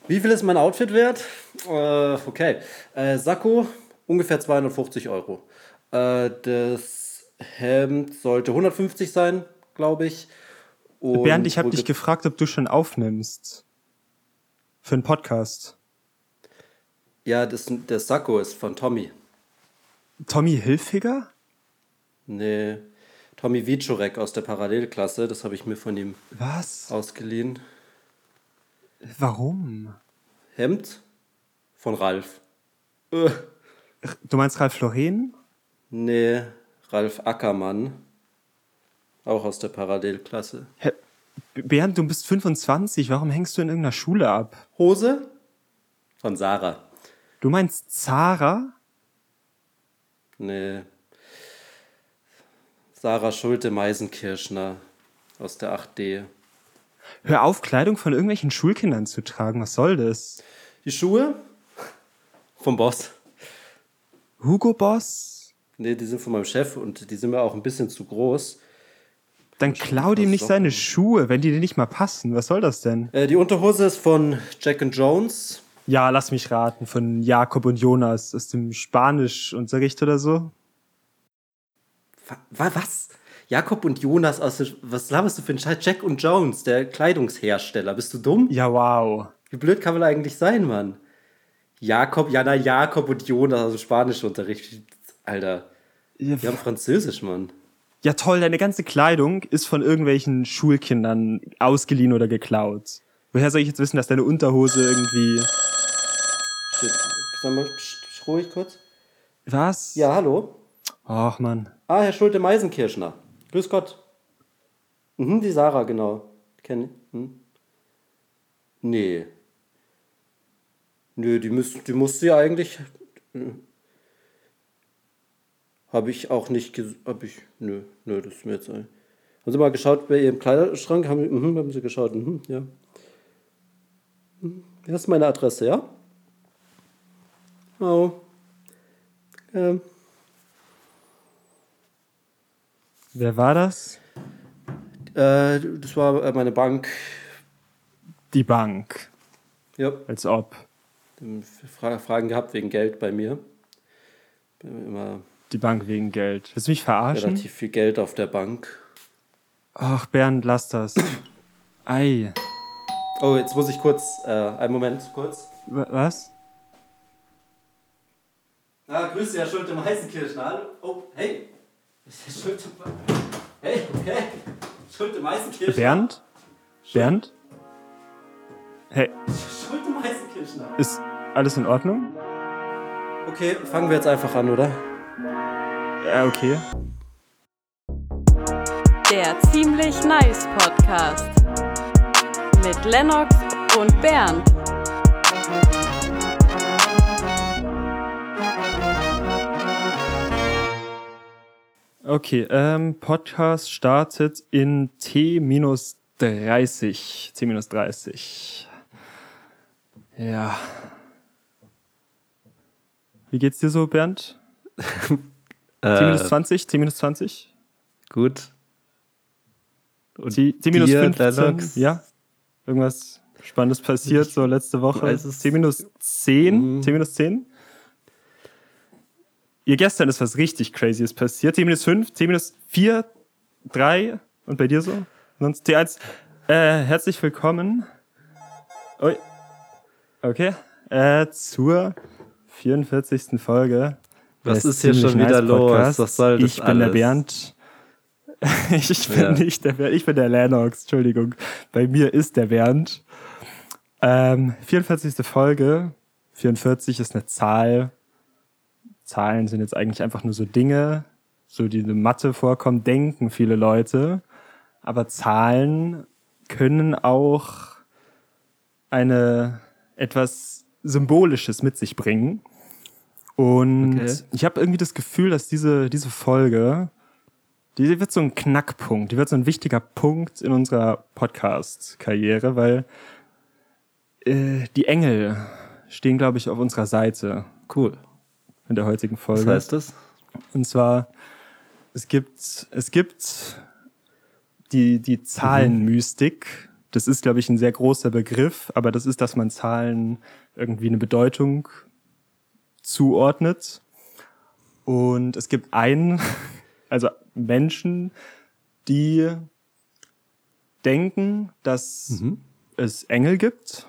Wie viel ist mein Outfit wert? Okay. Sakko, ungefähr 250 Euro. Das Hemd sollte 150 sein, glaube ich. Bernd, ich habe Und dich gefragt, ob du schon aufnimmst. Für einen Podcast. ja, das Sakko ist von Tommy. Tommy Hilfiger? Nee, Tommy Wiczorek aus der Parallelklasse. Das habe ich mir von ihm Was? ausgeliehen. Warum? Hemd von Ralf. Du meinst Ralf Lauren? Nee, Ralf Ackermann. Auch aus der Parallelklasse. Hä? Bernd, du bist 25. Warum hängst du in irgendeiner Schule ab? Hose von Sarah. Du meinst Zara? Nee. Sarah Schulte-Meisenkirschner aus der 8D. Hör auf, Kleidung von irgendwelchen Schulkindern zu tragen. Was soll das? Die Schuhe vom Boss. Hugo Boss? Nee, die sind von meinem Chef und die sind mir auch ein bisschen zu groß. Dann klau dem nicht seine Schuhe, wenn die dir nicht mal passen. Was soll das denn? Die Unterhose ist von Jack & Jones. Ja, lass mich raten. Von Jakob und Jonas aus dem Spanischunterricht oder so. Was? Jakob und Jonas was laberst du für einen Scheiß? Jack & Jones, der Kleidungshersteller. Bist du dumm? Ja, wow. Wie blöd kann man eigentlich sein, Mann? Jakob und Jonas aus dem Spanischunterricht. Alter, Ja, die haben Französisch, Mann. ja toll, deine ganze Kleidung ist von irgendwelchen Schulkindern ausgeliehen oder geklaut. Woher soll ich jetzt wissen, dass deine Unterhose irgendwie... Shit. Sag mal, pst, ruhig kurz. Was? Ja, hallo? Ach, Mann. Ah, Herr Schulte-Meisenkirschner. Grüß Gott. Die Sarah, genau. Kenn ich. Nee. Nö, die musste ja eigentlich... Habe ich auch nicht... Nö, das ist mir jetzt... Haben Sie mal geschaut bei Ihrem Kleiderschrank? Haben Sie geschaut? Ja. Das ist meine Adresse, ja? Oh. Wer war das? Das war meine Bank. Die Bank. Ja. Als ob. Fragen gehabt wegen Geld bei mir. Immer Die Bank wegen Geld. Willst du mich verarschen? relativ viel Geld auf der Bank. Ach, Bernd, lass das. Ei. Oh, jetzt muss ich kurz, einen Moment, kurz. Was? Grüß dich, Herr Schulte-Meisenkirschner. Hallo. Oh, hey. Herr Schulte... Hey, okay. Schulte-Meisenkirschner. Bernd? Bernd? Hey, Schulte-Meisenkirschner. ist alles in Ordnung? Okay, fangen wir jetzt einfach an, oder? Ja, okay. Der Ziemlich Nice Podcast mit Lennox und Bernd. Okay, Podcast startet in T-30. T-30. Ja. Wie geht's dir so, Bernd? T-20? T-20? Gut. Und T-15? Lennox? Ja? Irgendwas Spannendes passiert so letzte Woche? T-10? T-10? Ihr gestern ist was richtig Crazyes passiert. T-5, T-4, 3 und bei dir so? Sonst T1. Herzlich willkommen. Ui. Okay. Zur 44. Folge. Was ist hier schon wieder los? Was soll das Ich bin der Bernd. Ich bin nicht der Bernd, ich bin der Lennox. Entschuldigung. Bei mir ist der Bernd. 44. Folge. 44 ist eine Zahl. Zahlen sind jetzt eigentlich einfach nur so Dinge, so die in Mathe vorkommen, denken viele Leute. Aber Zahlen können auch etwas Symbolisches mit sich bringen. Und ich habe irgendwie das Gefühl, dass diese Folge, die wird so ein Knackpunkt, die wird so ein wichtiger Punkt in unserer Podcast-Karriere, weil die Engel stehen, glaube ich, auf unserer Seite. Cool. In der heutigen Folge. Was heißt das? Und zwar, es gibt die Zahlenmystik, das ist, glaube ich, ein sehr großer Begriff, aber das ist, dass man Zahlen irgendwie eine Bedeutung zuordnet. Und es gibt also Menschen, die denken, dass es Engel gibt.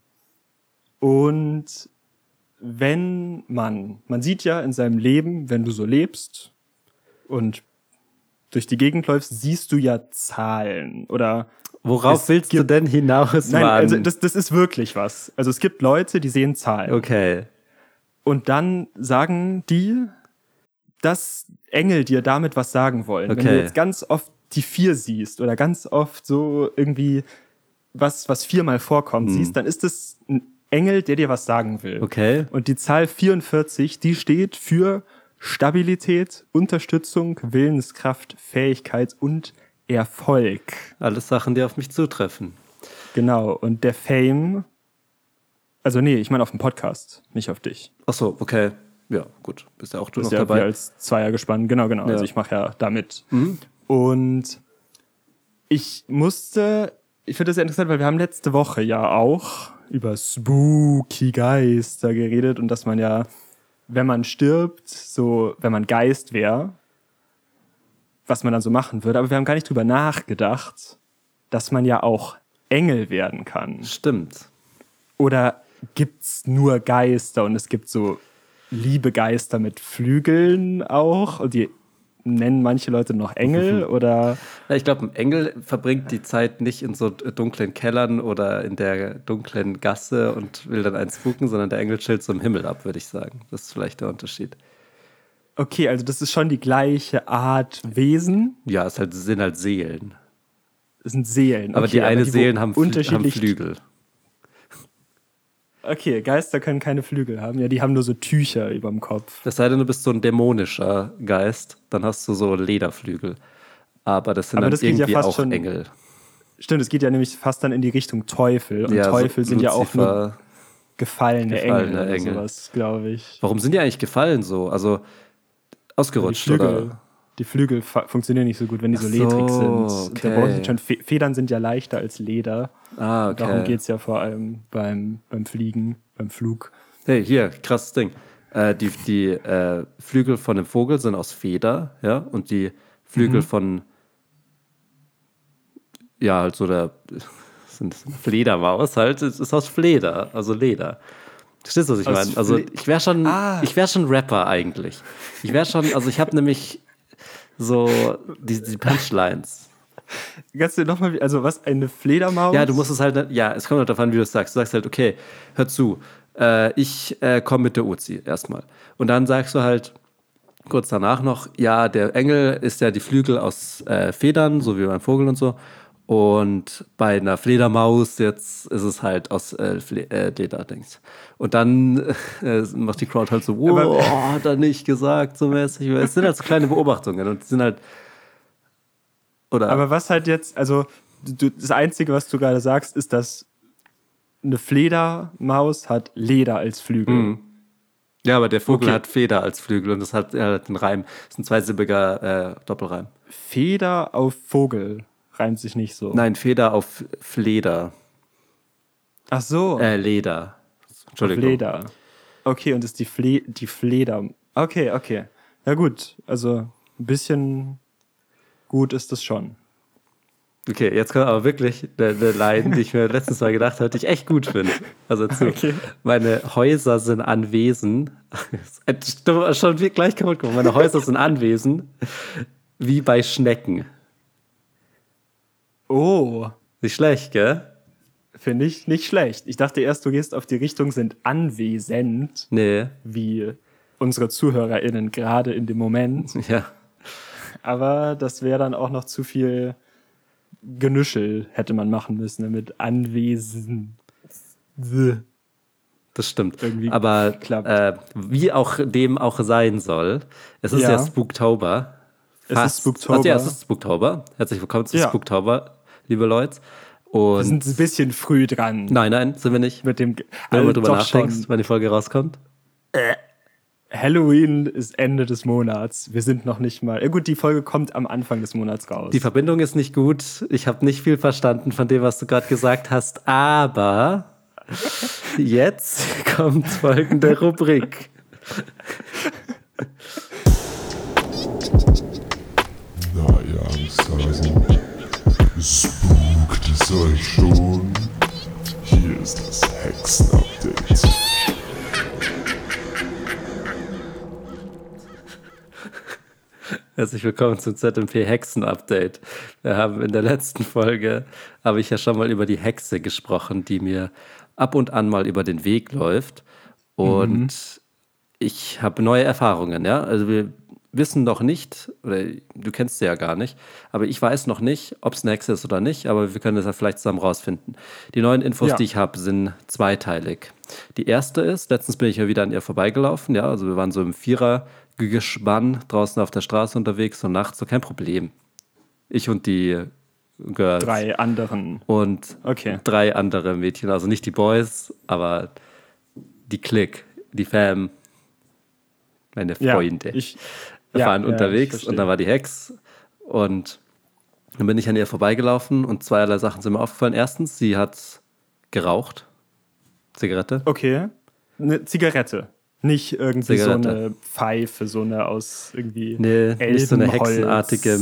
Und wenn man sieht ja in seinem Leben, wenn du so lebst und durch die Gegend läufst, siehst du ja Zahlen oder Worauf willst du denn hinaus, Nein, Mann? also das ist wirklich was. Also es gibt Leute, die sehen Zahlen. Okay. Und dann sagen die, dass Engel dir damit was sagen wollen. Okay. Wenn du jetzt ganz oft die 4 siehst oder ganz oft so irgendwie was 4-mal vorkommt siehst, dann ist es ein Engel, der dir was sagen will. Okay. Und die Zahl 44, die steht für Stabilität, Unterstützung, Willenskraft, Fähigkeit und Erfolg. Alles Sachen, die auf mich zutreffen. Genau. Und der Fame, also nee, ich meine auf dem Podcast, nicht auf dich. Ach so, okay. Ja, gut. Bist ja auch du Das noch ist ja dabei. wir als Zweier gespannt. Genau. Ja. Also ich mache ja damit. Und ich finde das sehr interessant, weil wir haben letzte Woche ja auch über spooky Geister geredet und dass man ja, wenn man stirbt, so, wenn man Geist wäre, was man dann so machen würde. Aber wir haben gar nicht drüber nachgedacht, dass man ja auch Engel werden kann. Stimmt. Oder gibt's nur Geister und es gibt so liebe Geister mit Flügeln auch und die nennen manche Leute noch Engel oder... Ja, ich glaube, ein Engel verbringt die Zeit nicht in so dunklen Kellern oder in der dunklen Gasse und will dann einen spuken, sondern der Engel chillt so im Himmel ab, würde ich sagen. Das ist vielleicht der Unterschied. Okay, also das ist schon die gleiche Art Wesen. Ja, sind halt Seelen. Das sind Seelen. Aber okay, die eine wo Seelen haben unterschiedlich Flügel. Okay, Geister können keine Flügel haben. Ja, die haben nur so Tücher überm Kopf. Es sei denn, du bist so ein dämonischer Geist, dann hast du so Lederflügel. Aber das sind Aber dann das geht ja irgendwie fast auch schon- Engel. Stimmt, es geht ja nämlich fast dann in die Richtung Teufel. Und Ja, Teufel so sind ja auch nur Luzifer. gefallene Engel oder Engel. sowas, glaube ich. Warum sind die eigentlich gefallen so? Also ausgerutscht, oder? Die Flügel funktionieren nicht so gut, wenn die so Ach ledrig so, sind. Da okay. brauchen sie schon Federn sind ja leichter als Leder. Ah, okay. Darum geht es ja vor allem beim Fliegen, beim Flug. Hey, hier, krasses Ding. Die Flügel von einem Vogel sind aus Feder, ja, und die Flügel von, ja, halt so der Fledermaus halt, ist aus Fleder, also Leder. Verstehst du, was ich Aus meine? Also ich wäre schon, Ah. schon Rapper eigentlich. Ich habe nämlich so die Punchlines. Kannst du nochmal, also was, eine Fledermaus? Ja, du musst es halt, ja, es kommt halt darauf an, wie du es sagst. Du sagst halt, okay, hör zu, ich komme mit der Uzi erstmal. Und dann sagst du halt kurz danach noch, ja, der Engel ist ja die Flügel aus Federn, so wie beim Vogel und so. Und bei einer Fledermaus jetzt ist es halt aus Leder, denkst. Und dann macht die Crowd halt so, wow, hat er nicht gesagt, so mäßig. Es sind halt so kleine Beobachtungen und die sind halt, oder? Aber was halt jetzt, also das Einzige, was du gerade sagst, ist, dass eine Fledermaus hat Leder als Flügel. Ja, aber der Vogel Okay. hat Feder als Flügel und das hat den Reim. Das ist ein zweisilbiger Doppelreim. Feder auf Vogel reimt sich nicht so. Nein, Feder auf Fleder. Ach so, Leder. auf Entschuldigung. Leder. Okay, und das ist die Fleder. Okay. Ja gut, also ein bisschen gut ist das schon. Okay, jetzt kommt aber wirklich eine Line, die ich mir letztens mal gedacht habe, die ich echt gut finde. Also Okay. meine Häuser sind Anwesen. Schon gleich kaputt gemacht. Meine Häuser sind Anwesen wie bei Schnecken. Oh, Nicht schlecht, gell? finde ich nicht schlecht. Ich dachte erst, du gehst auf die Richtung sind anwesend, Nee. wie unsere ZuhörerInnen gerade in dem Moment. Ja. Aber das wäre dann auch noch zu viel Genüschel hätte man machen müssen mit Anwesen. Das stimmt. Irgendwie Aber klappt. wie auch dem auch sein soll, es ist ja Spooktober. Es ist Spooktober. Also ja, es ist Spooktober. Herzlich willkommen zu Ja. Spooktober, liebe Leute. Wir Und sind ein bisschen früh dran nein, sind wir nicht. mit dem. Wenn du drüber doch nachdenkst, schon. wann die Folge rauskommt. Halloween ist Ende des Monats. Wir sind noch nicht mal. Ja gut, die Folge kommt am Anfang des Monats raus. Die Verbindung ist nicht gut. Ich habe nicht viel verstanden von dem, was du gerade gesagt hast. Aber jetzt kommt folgende Rubrik. Na, ihr Angsthasen, spukt es euch schon? Hier ist das Hexen-Update. Herzlich willkommen zum ZMP Hexen Update. Wir haben in der letzten Folge, habe ich ja schon mal über die Hexe gesprochen, die mir ab und an mal über den Weg läuft. Und ich habe neue Erfahrungen, ja. Also wir wissen noch nicht, oder du kennst sie ja gar nicht, aber ich weiß noch nicht, ob es eine Hexe ist oder nicht, aber wir können das ja vielleicht zusammen rausfinden. Die neuen Infos, die ich habe, sind zweiteilig. Die erste ist, letztens bin ich ja wieder an ihr vorbeigelaufen, ja, also wir waren so im Vierergespann draußen auf der Straße unterwegs und nachts, so kein Problem. Ich und die Girls. 3 anderen. Und 3 andere Mädchen, also nicht die Boys, aber die Clique, die Fam, meine Freunde. Wir waren unterwegs und da war die Hex und dann bin ich an ihr vorbeigelaufen und zweierlei Sachen sind mir aufgefallen. Erstens, sie hat geraucht. Zigarette. Okay. Eine Zigarette. Nicht irgendwie so eine Pfeife, so eine aus irgendwie Elbenholz. Nicht so eine hexenartige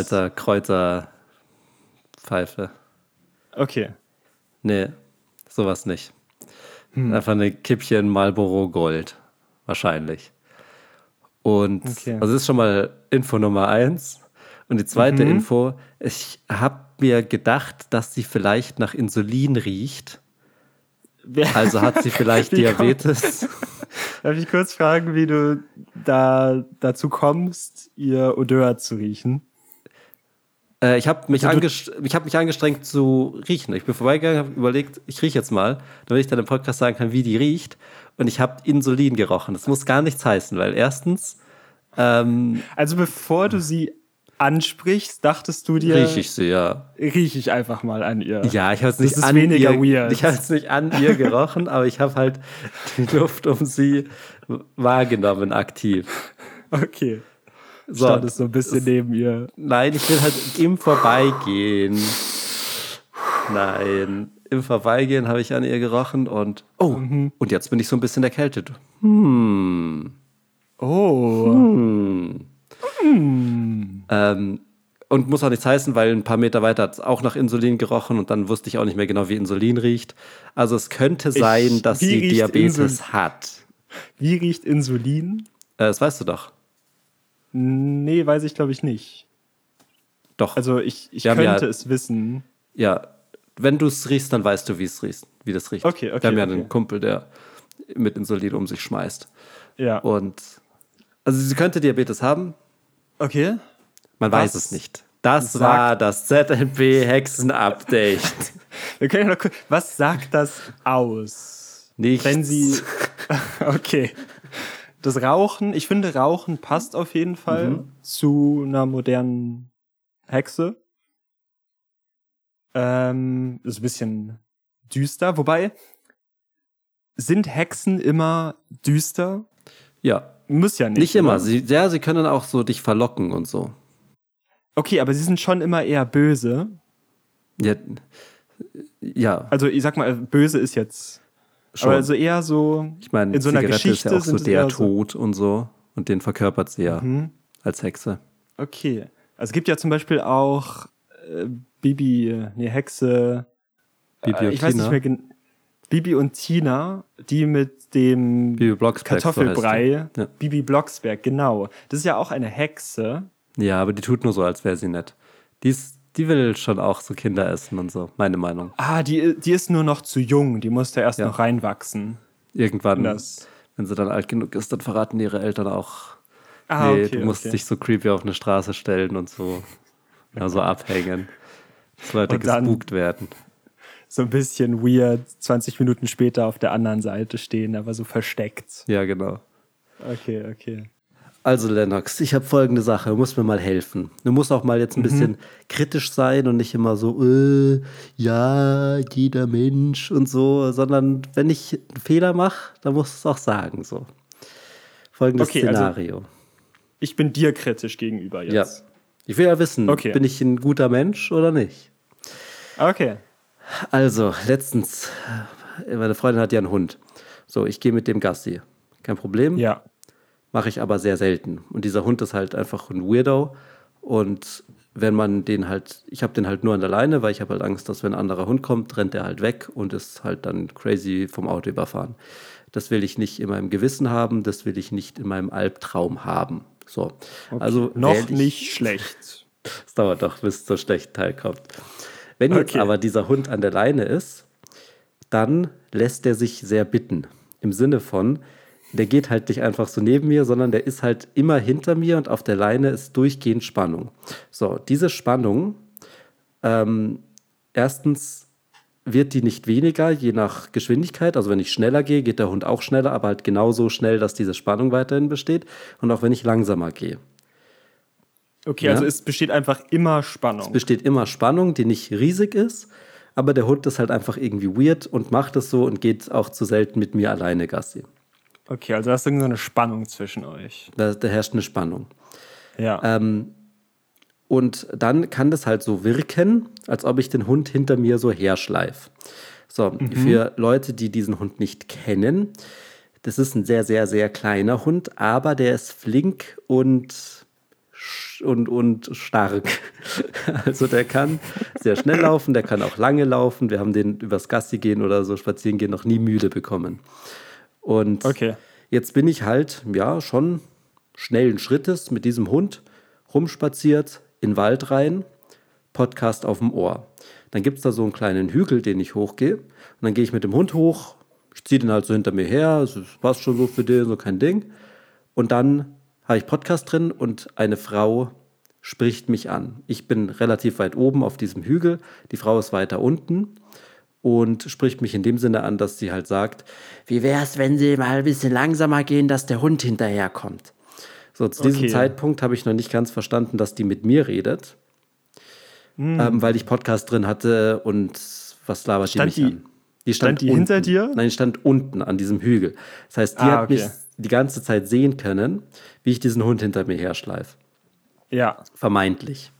Mittelalter-Kreuzer-Pfeife. Okay. Nee, sowas nicht. Einfach eine Kippchen Marlboro Gold. Wahrscheinlich. Und also das ist schon mal Info Nummer 1. Und die zweite Info, ich habe mir gedacht, dass sie vielleicht nach Insulin riecht. Also hat sie vielleicht Diabetes. Darf ich kurz fragen, wie du dazu kommst, ihr Odeur zu riechen? Ich habe mich angestrengt zu riechen. Ich bin vorbeigegangen, habe überlegt, ich rieche jetzt mal, damit ich dann im Podcast sagen kann, wie die riecht. Und ich habe Insulin gerochen. Das muss gar nichts heißen, weil erstens... also bevor du sie ansprichst, dachtest du dir... Riech ich sie, ja. Riech ich einfach mal an ihr. Ja, ich habe es nicht an ihr... Ich habe es nicht an ihr gerochen, aber ich habe halt die Luft um sie wahrgenommen, aktiv. Okay. So, stand es so ein bisschen neben ihr. Nein, ich will halt im Vorbeigehen. Nein, im Vorbeigehen habe ich an ihr gerochen und und jetzt bin ich so ein bisschen erkältet. Und muss auch nichts heißen, weil ein paar Meter weiter hat es auch nach Insulin gerochen und dann wusste ich auch nicht mehr genau, wie Insulin riecht. Also es könnte sein, dass sie Diabetes hat. Wie riecht Insulin? Das weißt du doch. Nee, weiß ich glaube ich nicht. Doch. Also ich könnte es wissen. Ja, wenn du es riechst, dann weißt du, wie das riecht. Okay. Wir haben ja einen Kumpel, der mit Insulin um sich schmeißt. Ja. Und also sie könnte Diabetes haben. Okay. Man weiß es nicht. Das war das ZMP Hexen-Update. Wir können ja noch kurz, was sagt das aus? Nichts. Wenn sie... Okay. Das Rauchen, ich finde, Rauchen passt auf jeden Fall zu einer modernen Hexe. Ist ein bisschen düster. Wobei, sind Hexen immer düster? Ja. Muss ja nicht. Nicht immer. Sie können auch so dich verlocken und so. Okay, aber sie sind schon immer eher böse. Ja. Also ich sag mal, böse ist jetzt... Schon. Aber also eher so, ich meine, in so einer Zigarette Geschichte ist ja auch so der Tod und so. Und den verkörpert sie ja als Hexe. Okay. Also es gibt ja zum Beispiel auch Hexe. Bibi und ich weiß nicht mehr Bibi und Tina, die mit dem Kartoffelbrei. Ja. Bibi Blocksberg, genau. Das ist ja auch eine Hexe. Ja, aber die tut nur so, als wäre sie nett. Die will schon auch so Kinder essen und so, meine Meinung. Die ist nur noch zu jung, die muss da erst noch reinwachsen. Irgendwann, wenn sie dann alt genug ist, dann verraten ihre Eltern auch, du musst dich so creepy auf eine Straße stellen und so, so abhängen, dass Leute gespukt werden. So ein bisschen weird, 20 Minuten später auf der anderen Seite stehen, aber so versteckt. Ja, genau. Okay. Also Lennox, ich habe folgende Sache, du musst mir mal helfen. Du musst auch mal jetzt ein bisschen kritisch sein und nicht immer so, ja, jeder Mensch und so, sondern wenn ich einen Fehler mache, dann musst du es auch sagen. So. folgendes Okay, also- Szenario. Ich bin dir kritisch gegenüber Ja. jetzt. Ich will ja wissen, Okay. bin ich ein guter Mensch oder nicht? Okay. Also, letztens, meine Freundin hat ja einen Hund. So, ich gehe mit dem Gassi. Kein Problem. Ja. Mache ich aber sehr selten. Und dieser Hund ist halt einfach ein Weirdo. Und wenn man den halt, ich habe den halt nur an der Leine, weil ich habe halt Angst, dass wenn ein anderer Hund kommt, rennt er halt weg und ist halt dann crazy vom Auto überfahren. Das will ich nicht in meinem Gewissen haben, das will ich nicht in meinem Albtraum haben. So, also Noch wähl ich- nicht schlecht. Es dauert doch, bis zur schlechten Teil kommt. Wenn jetzt Okay. aber dieser Hund an der Leine ist, dann lässt er sich sehr bitten. Im Sinne von, der geht halt nicht einfach so neben mir, sondern der ist halt immer hinter mir und auf der Leine ist durchgehend Spannung. So, diese Spannung, erstens wird die nicht weniger, je nach Geschwindigkeit. Also wenn ich schneller gehe, geht der Hund auch schneller, aber halt genauso schnell, dass diese Spannung weiterhin besteht. Und auch wenn ich langsamer gehe. Okay, Ja. also es besteht einfach immer Spannung. Besteht immer Spannung, die nicht riesig ist, aber der Hund ist halt einfach irgendwie weird und macht es so und geht auch zu selten mit mir alleine Gassi. Okay, also da ist irgendeine Spannung zwischen euch. Da herrscht eine Spannung. Ja. Und dann kann das halt so wirken, als ob ich den Hund hinter mir so herschleife. So, für Leute, die diesen Hund nicht kennen, das ist ein sehr, sehr, sehr kleiner Hund, aber der ist flink und stark. Also der kann sehr schnell laufen, der kann auch lange laufen. Wir haben den übers Gassi gehen oder so spazieren gehen noch nie müde bekommen. Und Okay. jetzt bin ich halt, ja, schon schnellen Schrittes mit diesem Hund rumspaziert, in den Wald rein, Podcast auf dem Ohr. Dann gibt es da so einen kleinen Hügel, den ich hochgehe. Und dann gehe ich mit dem Hund hoch, ich ziehe den halt so hinter mir her, es passt schon so für den, so kein Ding. Und dann habe ich Podcast drin und eine Frau spricht mich an. Ich bin relativ weit oben auf diesem Hügel, die Frau ist weiter unten und spricht mich in dem Sinne an, dass sie halt sagt, wie wäre es, wenn Sie mal ein bisschen langsamer gehen, dass der Hund hinterherkommt. So, zu diesem Okay. Zeitpunkt habe ich noch nicht ganz verstanden, dass die mit mir redet, weil ich Podcast drin hatte und was labert die Stand mich die- an? Die stand die unten. hinter dir? Nein, die stand unten an diesem Hügel. Das heißt, die hat okay. mich die ganze Zeit sehen können, wie ich diesen Hund hinter mir herschleife. Ja. Vermeintlich.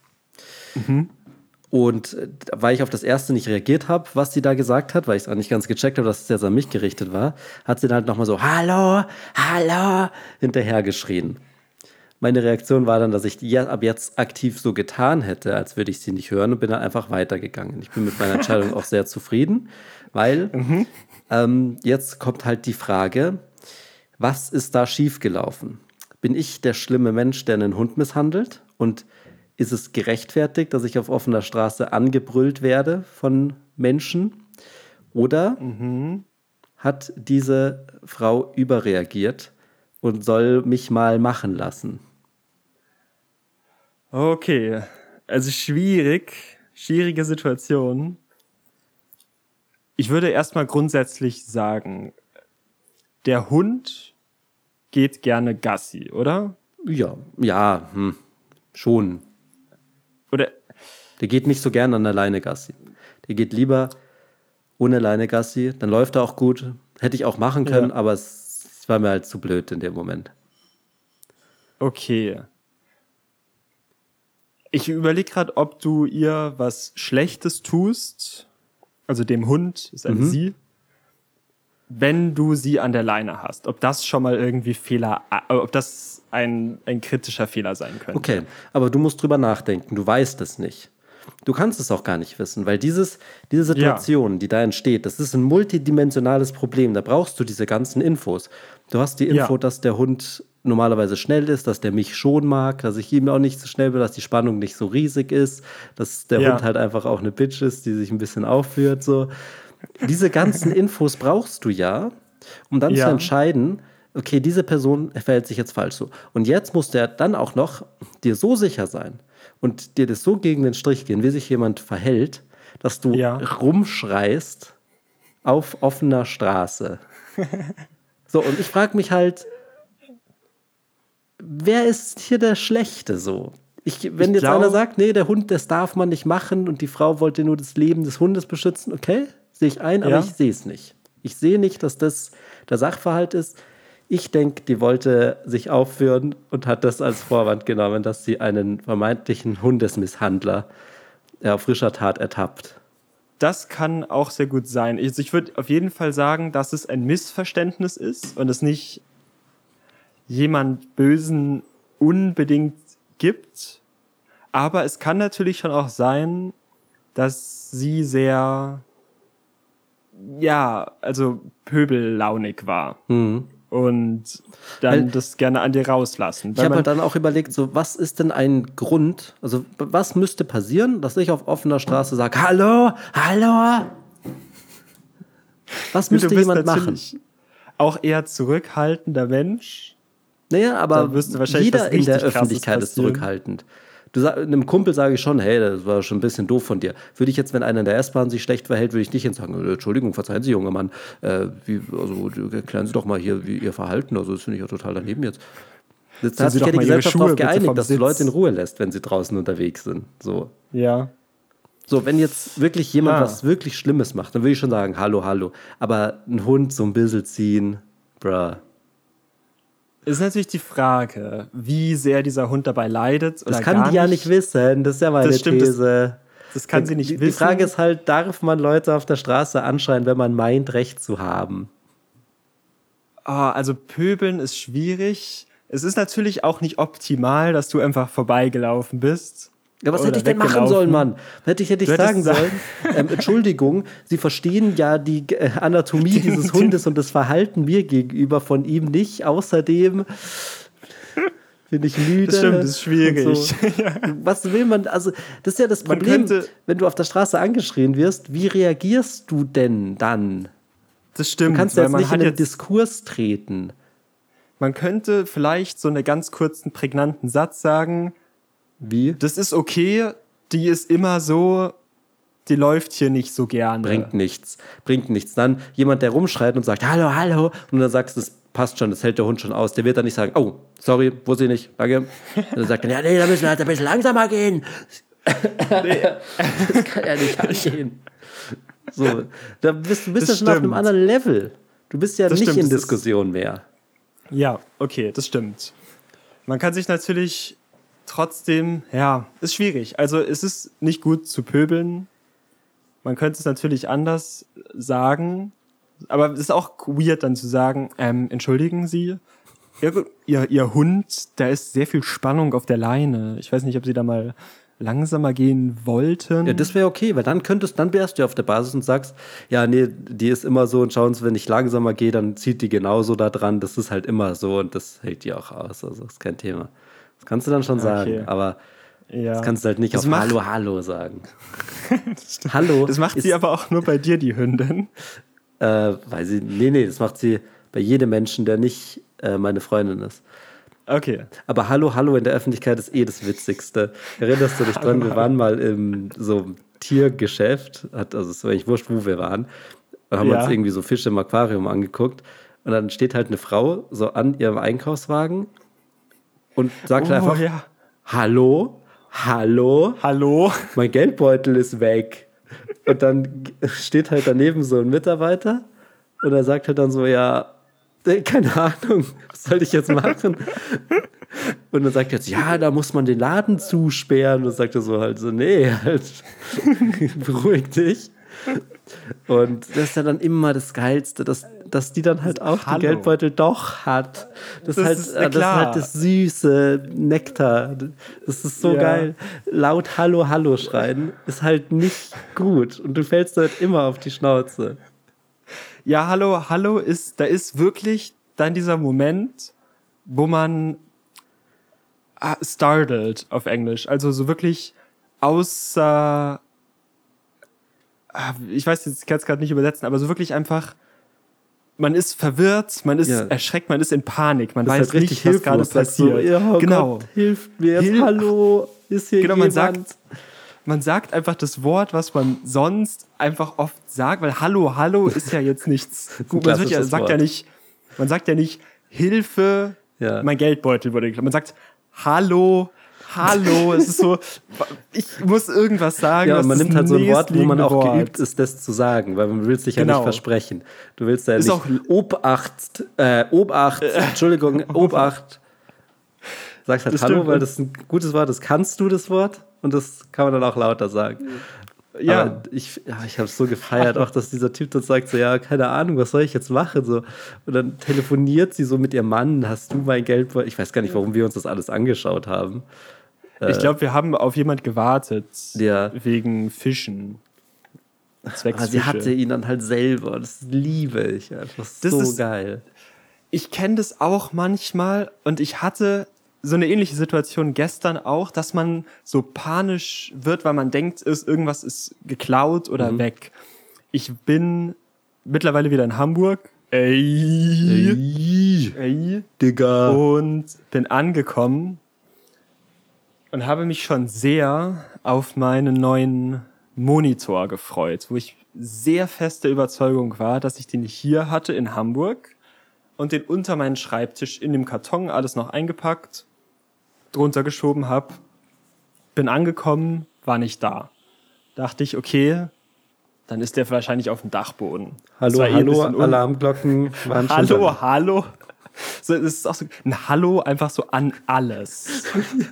Und weil ich auf das erste nicht reagiert habe, was sie da gesagt hat, weil ich es auch nicht ganz gecheckt habe, dass es jetzt an mich gerichtet war, hat sie dann halt nochmal so, hallo, hallo, hinterher geschrien. Meine Reaktion war dann, dass ich ab jetzt aktiv so getan hätte, als würde ich sie nicht hören und bin dann einfach weitergegangen. Ich bin mit meiner Entscheidung auch sehr zufrieden, weil jetzt kommt halt die Frage, was ist da schiefgelaufen? Bin ich der schlimme Mensch, der einen Hund misshandelt? Und ist es gerechtfertigt, dass ich auf offener Straße angebrüllt werde von Menschen? Oder hat diese Frau überreagiert und soll mich mal machen lassen? Okay. Also schwierige Situation. Ich würde erstmal grundsätzlich sagen, der Hund geht gerne Gassi, oder? Ja, schon. Oder Der geht nicht so gern an der Leine Gassi. Der geht lieber ohne Leine Gassi. Dann läuft er auch gut. Hätte ich auch machen können, Ja. aber es war mir halt zu blöd in dem Moment. okay. Ich überlege gerade, ob du ihr was Schlechtes tust, also dem Hund, ist ein Sie, wenn du sie an der Leine hast. Ob das schon mal irgendwie ob das ein kritischer Fehler sein könnte. Okay, aber du musst drüber nachdenken. Du weißt es nicht. Du kannst es auch gar nicht wissen, weil diese Situation, die da entsteht, das ist ein multidimensionales Problem. Da brauchst du diese ganzen Infos. Du hast die Info, Ja. dass der Hund normalerweise schnell ist, dass der mich schon mag, dass ich ihm auch nicht so schnell bin, dass die Spannung nicht so riesig ist, dass der Ja. Hund halt einfach auch eine Bitch ist, die sich ein bisschen aufführt. So. Diese ganzen Infos brauchst du ja, um dann Ja. zu entscheiden, okay, diese Person verhält sich jetzt falsch so. Und jetzt muss der dann auch noch dir so sicher sein und dir das so gegen den Strich gehen, wie sich jemand verhält, dass du Ja. rumschreist auf offener Straße. So, und ich frage mich halt, wer ist hier der Schlechte so? Wenn Ich jetzt glaub- einer sagt, nee, der Hund, das darf man nicht machen und die Frau wollte nur das Leben des Hundes beschützen, okay, sehe ich ein, aber Ja. ich sehe es nicht. Ich sehe nicht, dass das der Sachverhalt ist. Ich denke, die wollte sich aufführen und hat das als Vorwand genommen, dass sie einen vermeintlichen Hundesmisshandler auf frischer Tat ertappt. Das kann auch sehr gut sein. Ich würde auf jeden Fall sagen, dass es ein Missverständnis ist und es nicht jemand Bösen unbedingt gibt. Aber es kann natürlich schon auch sein, dass sie sehr, pöbellaunig war. Und dann das gerne an dir rauslassen. Ich habe halt dann auch überlegt, so, was ist denn ein Grund, also was müsste passieren, dass ich auf offener Straße sage, hallo, hallo? Was müsste jemand machen? Auch eher zurückhaltender Mensch. Naja, aber jeder in der Krasses Öffentlichkeit ist zurückhaltend. Einem Kumpel sage ich schon, hey, das war schon ein bisschen doof von dir. Würde ich jetzt, wenn einer in der S-Bahn sich schlecht verhält, würde ich nicht sagen, Entschuldigung, verzeihen Sie, junger Mann, erklären Sie doch mal hier, wie Ihr Verhalten, also das finde ich ja total daneben jetzt. Jetzt hat sich ja die Gesellschaft darauf geeinigt, dass du Leute in Ruhe lässt, wenn sie draußen unterwegs sind. So. Ja. So, wenn jetzt wirklich jemand was wirklich Schlimmes macht, dann würde ich schon sagen, hallo, hallo. Aber ein Hund so ein bisschen ziehen, bruh. Ist natürlich die Frage, wie sehr dieser Hund dabei leidet. Das kann die ja nicht wissen, das ist ja meine These. Das kann sie nicht wissen. Die Frage ist halt, darf man Leute auf der Straße anschreien, wenn man meint, Recht zu haben? Also pöbeln ist schwierig. Es ist natürlich auch nicht optimal, dass du einfach vorbeigelaufen bist. Ja, was hätte ich denn machen sollen, Mann? Hätte ich sagen sollen, Entschuldigung, Sie verstehen ja die Anatomie dieses Hundes und das Verhalten mir gegenüber von ihm nicht. Außerdem bin ich müde. Das stimmt, das ist schwierig. So. Was will man, also das ist ja das Problem, wenn du auf der Straße angeschrien wirst, wie reagierst du denn dann? Das stimmt. Du kannst ja jetzt nicht in den Diskurs treten. Man könnte vielleicht so einen ganz kurzen, prägnanten Satz sagen, wie? Das ist okay, die ist immer so, die läuft hier nicht so gerne. Bringt nichts. Dann jemand, der rumschreit und sagt, hallo, hallo, und dann sagst du, das passt schon, das hält der Hund schon aus. Der wird dann nicht sagen, oh, sorry, wusste ich nicht, danke. Und dann sagt er, ja, nee, da müssen wir halt ein bisschen langsamer gehen. Nee. Das kann ja nicht angehen. So, da bist du ja schon auf einem anderen Level. Du bist ja nicht in Diskussion mehr. Ja, okay, das stimmt. Man kann sich natürlich trotzdem, ist schwierig. Also es ist nicht gut zu pöbeln. Man könnte es natürlich anders sagen, aber es ist auch weird dann zu sagen, entschuldigen Sie, Ihr Hund, da ist sehr viel Spannung auf der Leine. Ich weiß nicht, ob Sie da mal langsamer gehen wollten. Ja, das wäre okay, weil dann wärst du auf der Basis und sagst, ja, nee, die ist immer so und schauen Sie, wenn ich langsamer gehe, dann zieht die genauso da dran. Das ist halt immer so und das hält die auch aus. Also das ist kein Thema. Das kannst du dann schon sagen, aber das kannst du halt nicht auf Hallo, Hallo sagen. Hallo. Das macht sie aber auch nur bei dir, die Hündin. Weil sie, nee, das macht sie bei jedem Menschen, der nicht meine Freundin ist. Okay. Aber Hallo, Hallo in der Öffentlichkeit ist das Witzigste. Erinnerst du dich dran, wir waren mal im so Tiergeschäft, also es war eigentlich wurscht, wo wir waren, und haben uns irgendwie so Fische im Aquarium angeguckt und dann steht halt eine Frau so an ihrem Einkaufswagen und sagt einfach, Hallo, mein Geldbeutel ist weg. Und dann steht halt daneben so ein Mitarbeiter und er sagt halt dann so, ja, keine Ahnung, was soll ich jetzt machen? Und dann sagt er jetzt, ja, da muss man den Laden zusperren. Und dann sagt er so halt so, nee, halt, beruhig dich. Und das ist ja dann immer das Geilste, dass die dann halt auch den Geldbeutel doch hat. Das ist halt das süße Nektar. Das ist so geil. Laut Hallo, Hallo schreien ist halt nicht gut. Und du fällst halt immer auf die Schnauze. Ja, Hallo da ist wirklich dann dieser Moment, wo man startled auf Englisch, also so wirklich außer, ich weiß jetzt, ich kann es gerade nicht übersetzen, aber so wirklich einfach, man ist verwirrt, man ist erschreckt, man ist in Panik, man weiß halt nicht, was gerade passiert. So, oh genau. Gott, hilft mir jetzt, hallo, ist hier jemand? Man sagt einfach das Wort, was man sonst einfach oft sagt, weil Hallo ist ja jetzt nichts. Gut, man sagt ja nicht Hilfe, mein Geldbeutel wurde geklaut. Man sagt Hallo, Hallo, es ist so, ich muss irgendwas sagen. Ja, und man nimmt halt so ein Wort, wo man auch Wort. geübt ist, das zu sagen, weil man will es sich ja nicht versprechen. Du willst ja ist nicht auch Obacht, Entschuldigung, Obacht. Sagst halt Das Hallo, stimmt. weil das ein gutes Wort ist. Kannst du das Wort? Und das kann man dann auch lauter sagen. Ja. Aber ich habe es so gefeiert, auch dass dieser Typ dann sagt so, ja, keine Ahnung, was soll ich jetzt machen? So. Und dann telefoniert sie so mit ihrem Mann, hast du mein Geld? Ich weiß gar nicht, warum wir uns das alles angeschaut haben. Ich glaube, wir haben auf jemand gewartet. Ja. Wegen Fischen. Zwecks Aber sie Fische. hatte ihn dann halt selber. Das liebe ich einfach Das so ist- geil. Ich kenne das auch manchmal und ich hatte so eine ähnliche Situation gestern auch, dass man so panisch wird, weil man denkt, irgendwas ist geklaut oder weg. Ich bin mittlerweile wieder in Hamburg. Ey. Digga. Und bin angekommen und habe mich schon sehr auf meinen neuen Monitor gefreut, wo ich sehr feste Überzeugung war, dass ich den hier hatte in Hamburg und den unter meinen Schreibtisch in dem Karton alles noch eingepackt, drunter geschoben habe, bin angekommen, war nicht da. Dachte ich, okay, dann ist der wahrscheinlich auf dem Dachboden. Das Hallo, war ein hallo, bisschen Alarmglocken waren schon da. Hallo. So, das ist auch so ein Hallo einfach so an alles.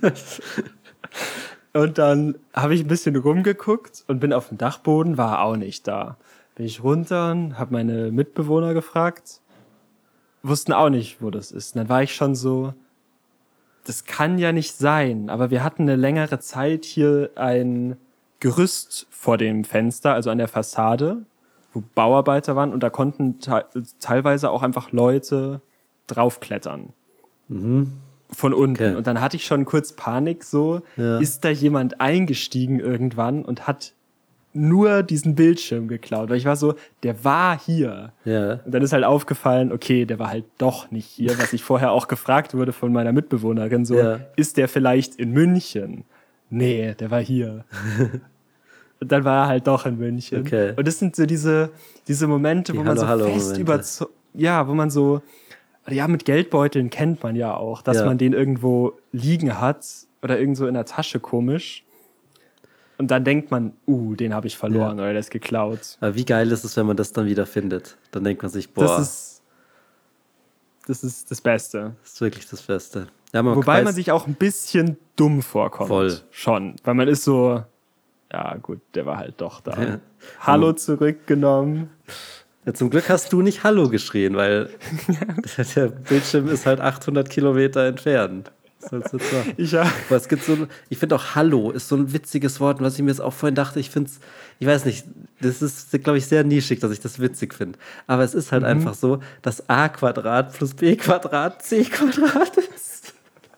Und dann habe ich ein bisschen rumgeguckt und bin auf dem Dachboden, war auch nicht da. Bin ich runter, habe meine Mitbewohner gefragt, wussten auch nicht, wo das ist. Und dann war ich schon so, das kann ja nicht sein. Aber wir hatten eine längere Zeit hier ein Gerüst vor dem Fenster, also an der Fassade, wo Bauarbeiter waren und da konnten teilweise auch einfach Leute draufklettern. Von unten. Okay. Und dann hatte ich schon kurz Panik, so, Ja. ist da jemand eingestiegen irgendwann und hat nur diesen Bildschirm geklaut. Weil ich war so, der war hier. Ja. Und dann ist halt aufgefallen, okay, der war halt doch nicht hier, was ich vorher auch gefragt wurde von meiner Mitbewohnerin, so, Ja. ist der vielleicht in München? Nee, der war hier. Und dann war er halt doch in München. Okay. Und das sind so diese Momente, Die wo man so Hallo-Hallo-Momente. fest überzeugt, ja, wo man so, ja, mit Geldbeuteln kennt man ja auch, dass Ja. man den irgendwo liegen hat oder irgendwo in der Tasche komisch. Und dann denkt man, den habe ich verloren oder der ist geklaut. Aber wie geil ist es, wenn man das dann wieder findet? Dann denkt man sich, boah, Das ist das Beste. das ist wirklich das Beste. Ja, man Wobei weiß- man sich auch ein bisschen dumm vorkommt. Voll. Schon. Weil man ist so, ja gut, der war halt doch da. Ja. Hallo zurückgenommen. Ja, zum Glück hast du nicht Hallo geschrien, weil der Bildschirm ist halt 800 Kilometer entfernt. Was sollst du jetzt sagen? Aber es gibt ich finde auch Hallo ist so ein witziges Wort, und was ich mir jetzt auch vorhin dachte, ich weiß nicht, das ist, glaube ich, sehr nischig, dass ich das witzig finde. Aber es ist halt einfach so, dass a² plus b² c² ist.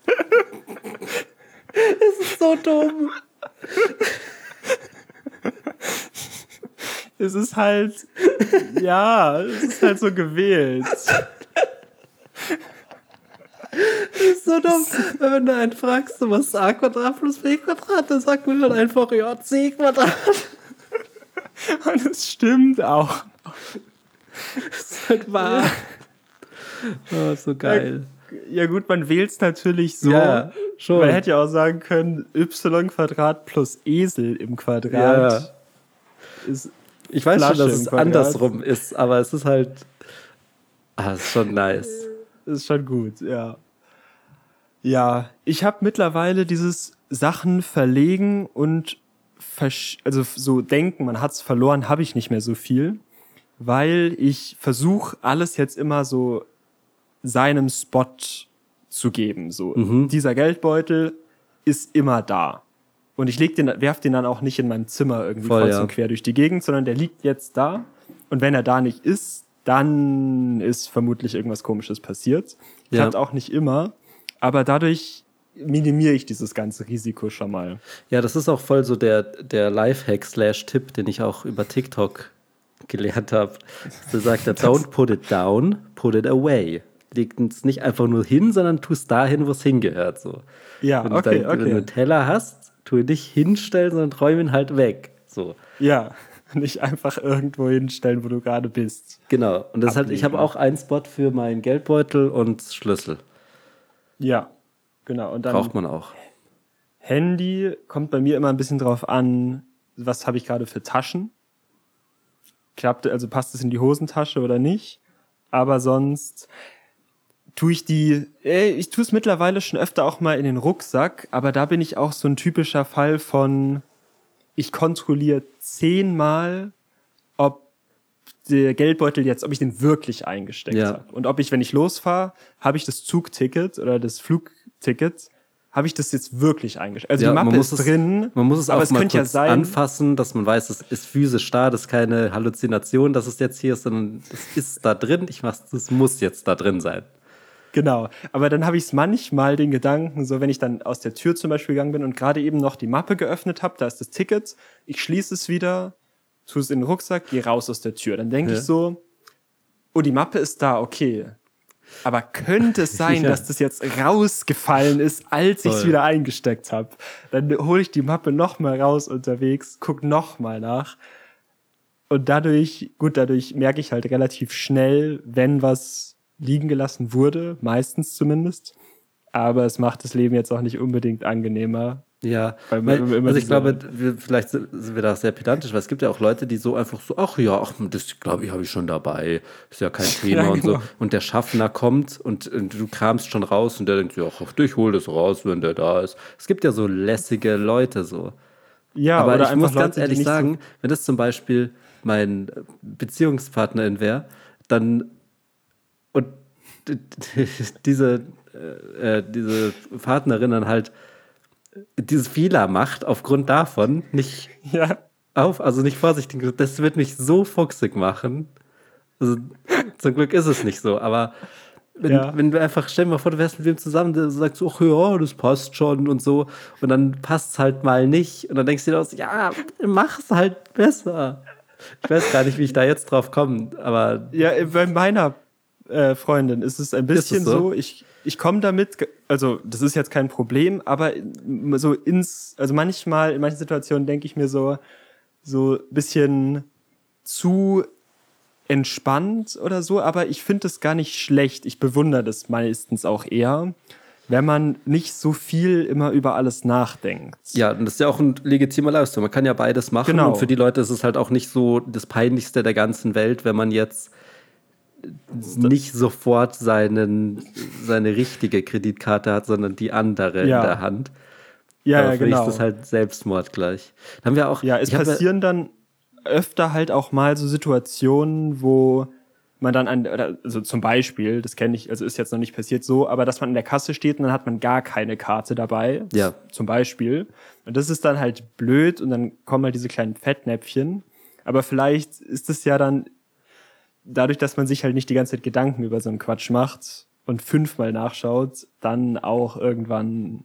Es ist so dumm. Es ist halt, es ist halt so gewählt. Das ist so dumm. Weil wenn du einen fragst, so, was ist a² plus b², dann sagt man dann einfach, ja, c². Und es stimmt auch. Das ist halt wahr. Oh, so geil. Ja gut, man wählt es natürlich so. Ja, schon. Man hätte ja auch sagen können, y² plus Esel im Quadrat Ja. ist Ich weiß schon, Flasche dass im es Quadrat. andersrum ist, aber es ist halt. Ist schon nice. Ist schon gut, ja. Ja, ich habe mittlerweile dieses Sachen verlegen und also so denken, man hat's verloren, habe ich nicht mehr so viel, weil ich versuche, alles jetzt immer so seinem Spot zu geben. So, dieser Geldbeutel ist immer da. Und ich werf den dann auch nicht in meinem Zimmer irgendwie Voll, kreuz ja. und quer durch die Gegend, sondern der liegt jetzt da. Und wenn er da nicht ist, dann ist vermutlich irgendwas Komisches passiert. Ja. Klappt auch nicht immer. Aber dadurch minimiere ich dieses ganze Risiko schon mal. Ja, das ist auch voll so der Lifehack/Tipp, den ich auch über TikTok gelernt habe. Da sagt er, don't put it down, put it away. Leg es nicht einfach nur hin, sondern tu es dahin, wo es hingehört. So. Ja, Wenn okay. du einen Teller hast, tu ihn nicht hinstellen, sondern räum ihn halt weg. So. Ja, nicht einfach irgendwo hinstellen, wo du gerade bist. Genau. Und das ist halt, ich habe Ablegen. auch einen Spot für meinen Geldbeutel und Schlüssel. Ja, genau. Und dann Braucht man auch. Handy kommt bei mir immer ein bisschen drauf an, was habe ich gerade für Taschen. Also passt es in die Hosentasche oder nicht. Aber sonst tue ich ich tue es mittlerweile schon öfter auch mal in den Rucksack, aber da bin ich auch so ein typischer Fall von, ich kontrolliere 10-mal, ob der Geldbeutel ob ich den wirklich eingesteckt habe. Und ob ich, wenn ich losfahre, habe ich das Zugticket oder das Flugticket, habe ich das jetzt wirklich eingesteckt. Also die Mappe ist drin, man muss es aber auch es mal könnte ja kurz sein, anfassen, dass man weiß, es ist physisch da, das ist keine Halluzination, dass es jetzt hier ist, sondern es ist da drin, es muss jetzt da drin sein. Genau, aber dann habe ich es manchmal den Gedanken, so wenn ich dann aus der Tür zum Beispiel gegangen bin und gerade eben noch die Mappe geöffnet habe, da ist das Ticket, ich schließe es wieder, tue es in den Rucksack, gehe raus aus der Tür. Dann denke ich so, oh, die Mappe ist da, okay. Aber könnte es sein, dass das jetzt rausgefallen ist, als ich es wieder eingesteckt habe? Dann hole ich die Mappe nochmal raus unterwegs, gucke nochmal nach. Und dadurch merke ich halt relativ schnell, wenn was liegen gelassen wurde, meistens zumindest. Aber es macht das Leben jetzt auch nicht unbedingt angenehmer. Ja, also ich glaube, vielleicht sind wir da sehr pedantisch, weil es gibt ja auch Leute, die so einfach so, das glaube ich, habe ich schon dabei, ist ja kein Thema und so. Und der Schaffner kommt und du kramst schon raus und der denkt, ich hole das raus, wenn der da ist. Es gibt ja so lässige Leute so. Ja, aber oder ich muss ganz Leute, ehrlich sagen, wenn das zum Beispiel mein Beziehungspartnerin wäre, dann und diese Partnerin dann halt dieses Fehler macht, aufgrund davon nicht nicht vorsichtig, das wird mich so fuchsig machen. Also, zum Glück ist es nicht so, aber wenn du einfach, stell dir mal vor, du wärst mit wem zusammen, du sagst so, das passt schon und so, und dann passt es halt mal nicht und dann denkst du dir aus, mach's halt besser. Ich weiß gar nicht, wie ich da jetzt drauf komme, aber... Ja, bei meiner Freundin ist es ein bisschen so, ich komme damit, also das ist jetzt kein Problem, aber so manchmal, in manchen Situationen denke ich mir so ein bisschen zu entspannt oder so, aber ich finde das gar nicht schlecht. Ich bewundere das meistens auch eher, wenn man nicht so viel immer über alles nachdenkt. Ja, und das ist ja auch ein legitimer Lifestyle. Man kann ja beides machen. Genau. Und für die Leute ist es halt auch nicht so das Peinlichste der ganzen Welt, wenn man jetzt nicht sofort seine richtige Kreditkarte hat, sondern die andere in der Hand. Ja, für genau. mich ist das halt Selbstmord gleich. Dann haben wir auch, es passieren dann öfter halt auch mal so Situationen, wo man dann also zum Beispiel, das kenne ich, also ist jetzt noch nicht passiert so, aber dass man in der Kasse steht und dann hat man gar keine Karte dabei. Ja. Zum Beispiel. Und das ist dann halt blöd und dann kommen halt diese kleinen Fettnäpfchen. Aber vielleicht ist es ja dann dadurch, dass man sich halt nicht die ganze Zeit Gedanken über so einen Quatsch macht und 5-mal nachschaut, dann auch irgendwann,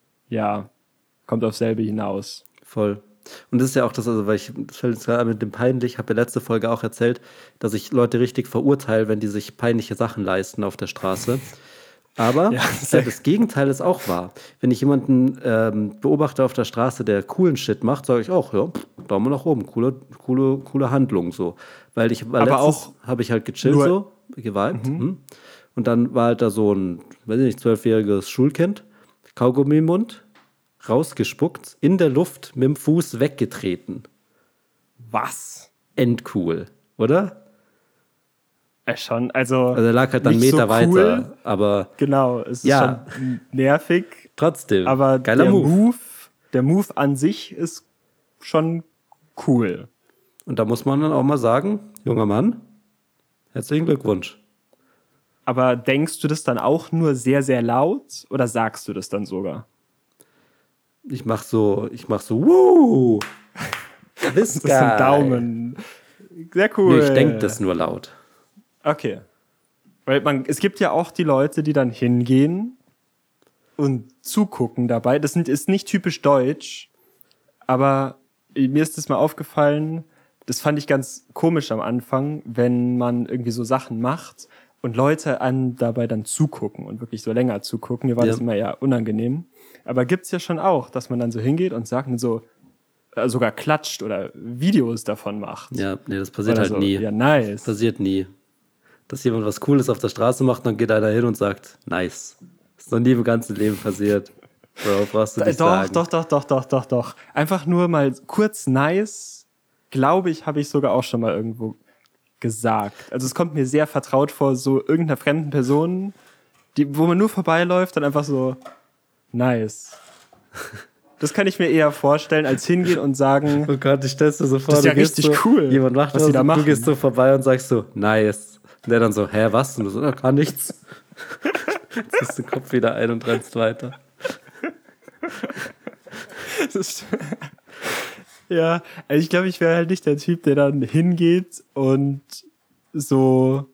kommt aufs selbe hinaus. Voll. Und das ist ja auch das, also weil das fällt jetzt gerade mit dem peinlich, habe ja letzte Folge auch erzählt, dass ich Leute richtig verurteile, wenn die sich peinliche Sachen leisten auf der Straße. Aber das Gegenteil ist auch wahr. Wenn ich jemanden beobachte auf der Straße, der coolen Shit macht, sage ich auch, Daumen nach oben, coole Handlung so. Weil letztens habe ich halt gechillt so, geweibt. Und dann war halt da so ein, 12-jähriges Schulkind, Kaugummi im Mund, rausgespuckt, in der Luft mit dem Fuß weggetreten. Was? Endcool, oder? Schon, also er lag halt dann einen Meter so cool, weiter, aber... Genau, es ist schon nervig. Trotzdem, aber geiler Move. Der Move an sich ist schon cool. Und da muss man dann auch mal sagen, junger Mann, herzlichen Glückwunsch. Aber denkst du das dann auch nur sehr, sehr laut oder sagst du das dann sogar? Ich mach so, wuh! Das ist ein Daumen. Sehr cool. Nee, ich denke das nur laut. Okay. Weil es gibt ja auch die Leute, die dann hingehen und zugucken dabei. Das ist nicht typisch deutsch, aber mir ist das mal aufgefallen, das fand ich ganz komisch am Anfang, wenn man irgendwie so Sachen macht und Leute dabei dann zugucken und wirklich so länger zugucken. Mir war das immer eher unangenehm. Aber gibt's ja schon auch, dass man dann so hingeht und sagt und so sogar klatscht oder Videos davon macht. Ja, nee, das passiert halt nie. Ja, nice. Das passiert nie. Dass jemand was Cooles auf der Straße macht, dann geht einer hin und sagt, nice. Das ist noch nie im ganzen Leben passiert. Bro, brauchst du nicht sagen. Doch. Einfach nur mal kurz nice, glaube ich, habe ich sogar auch schon mal irgendwo gesagt. Also es kommt mir sehr vertraut vor, so irgendeiner fremden Person, wo man nur vorbeiläuft, dann einfach so nice. Das kann ich mir eher vorstellen, als hingehen und sagen, Oh Gott, ich stell's dir so vor, das ist ja du gehst richtig so, cool, jemand macht was was die da und machen. du gehst so vorbei und sagst so, nice. Und der dann so, hä, was? Und du so, gar nichts. Ziehst den Kopf wieder ein und rennst weiter. Ja, also ich glaube, ich wäre halt nicht der Typ, der dann hingeht und so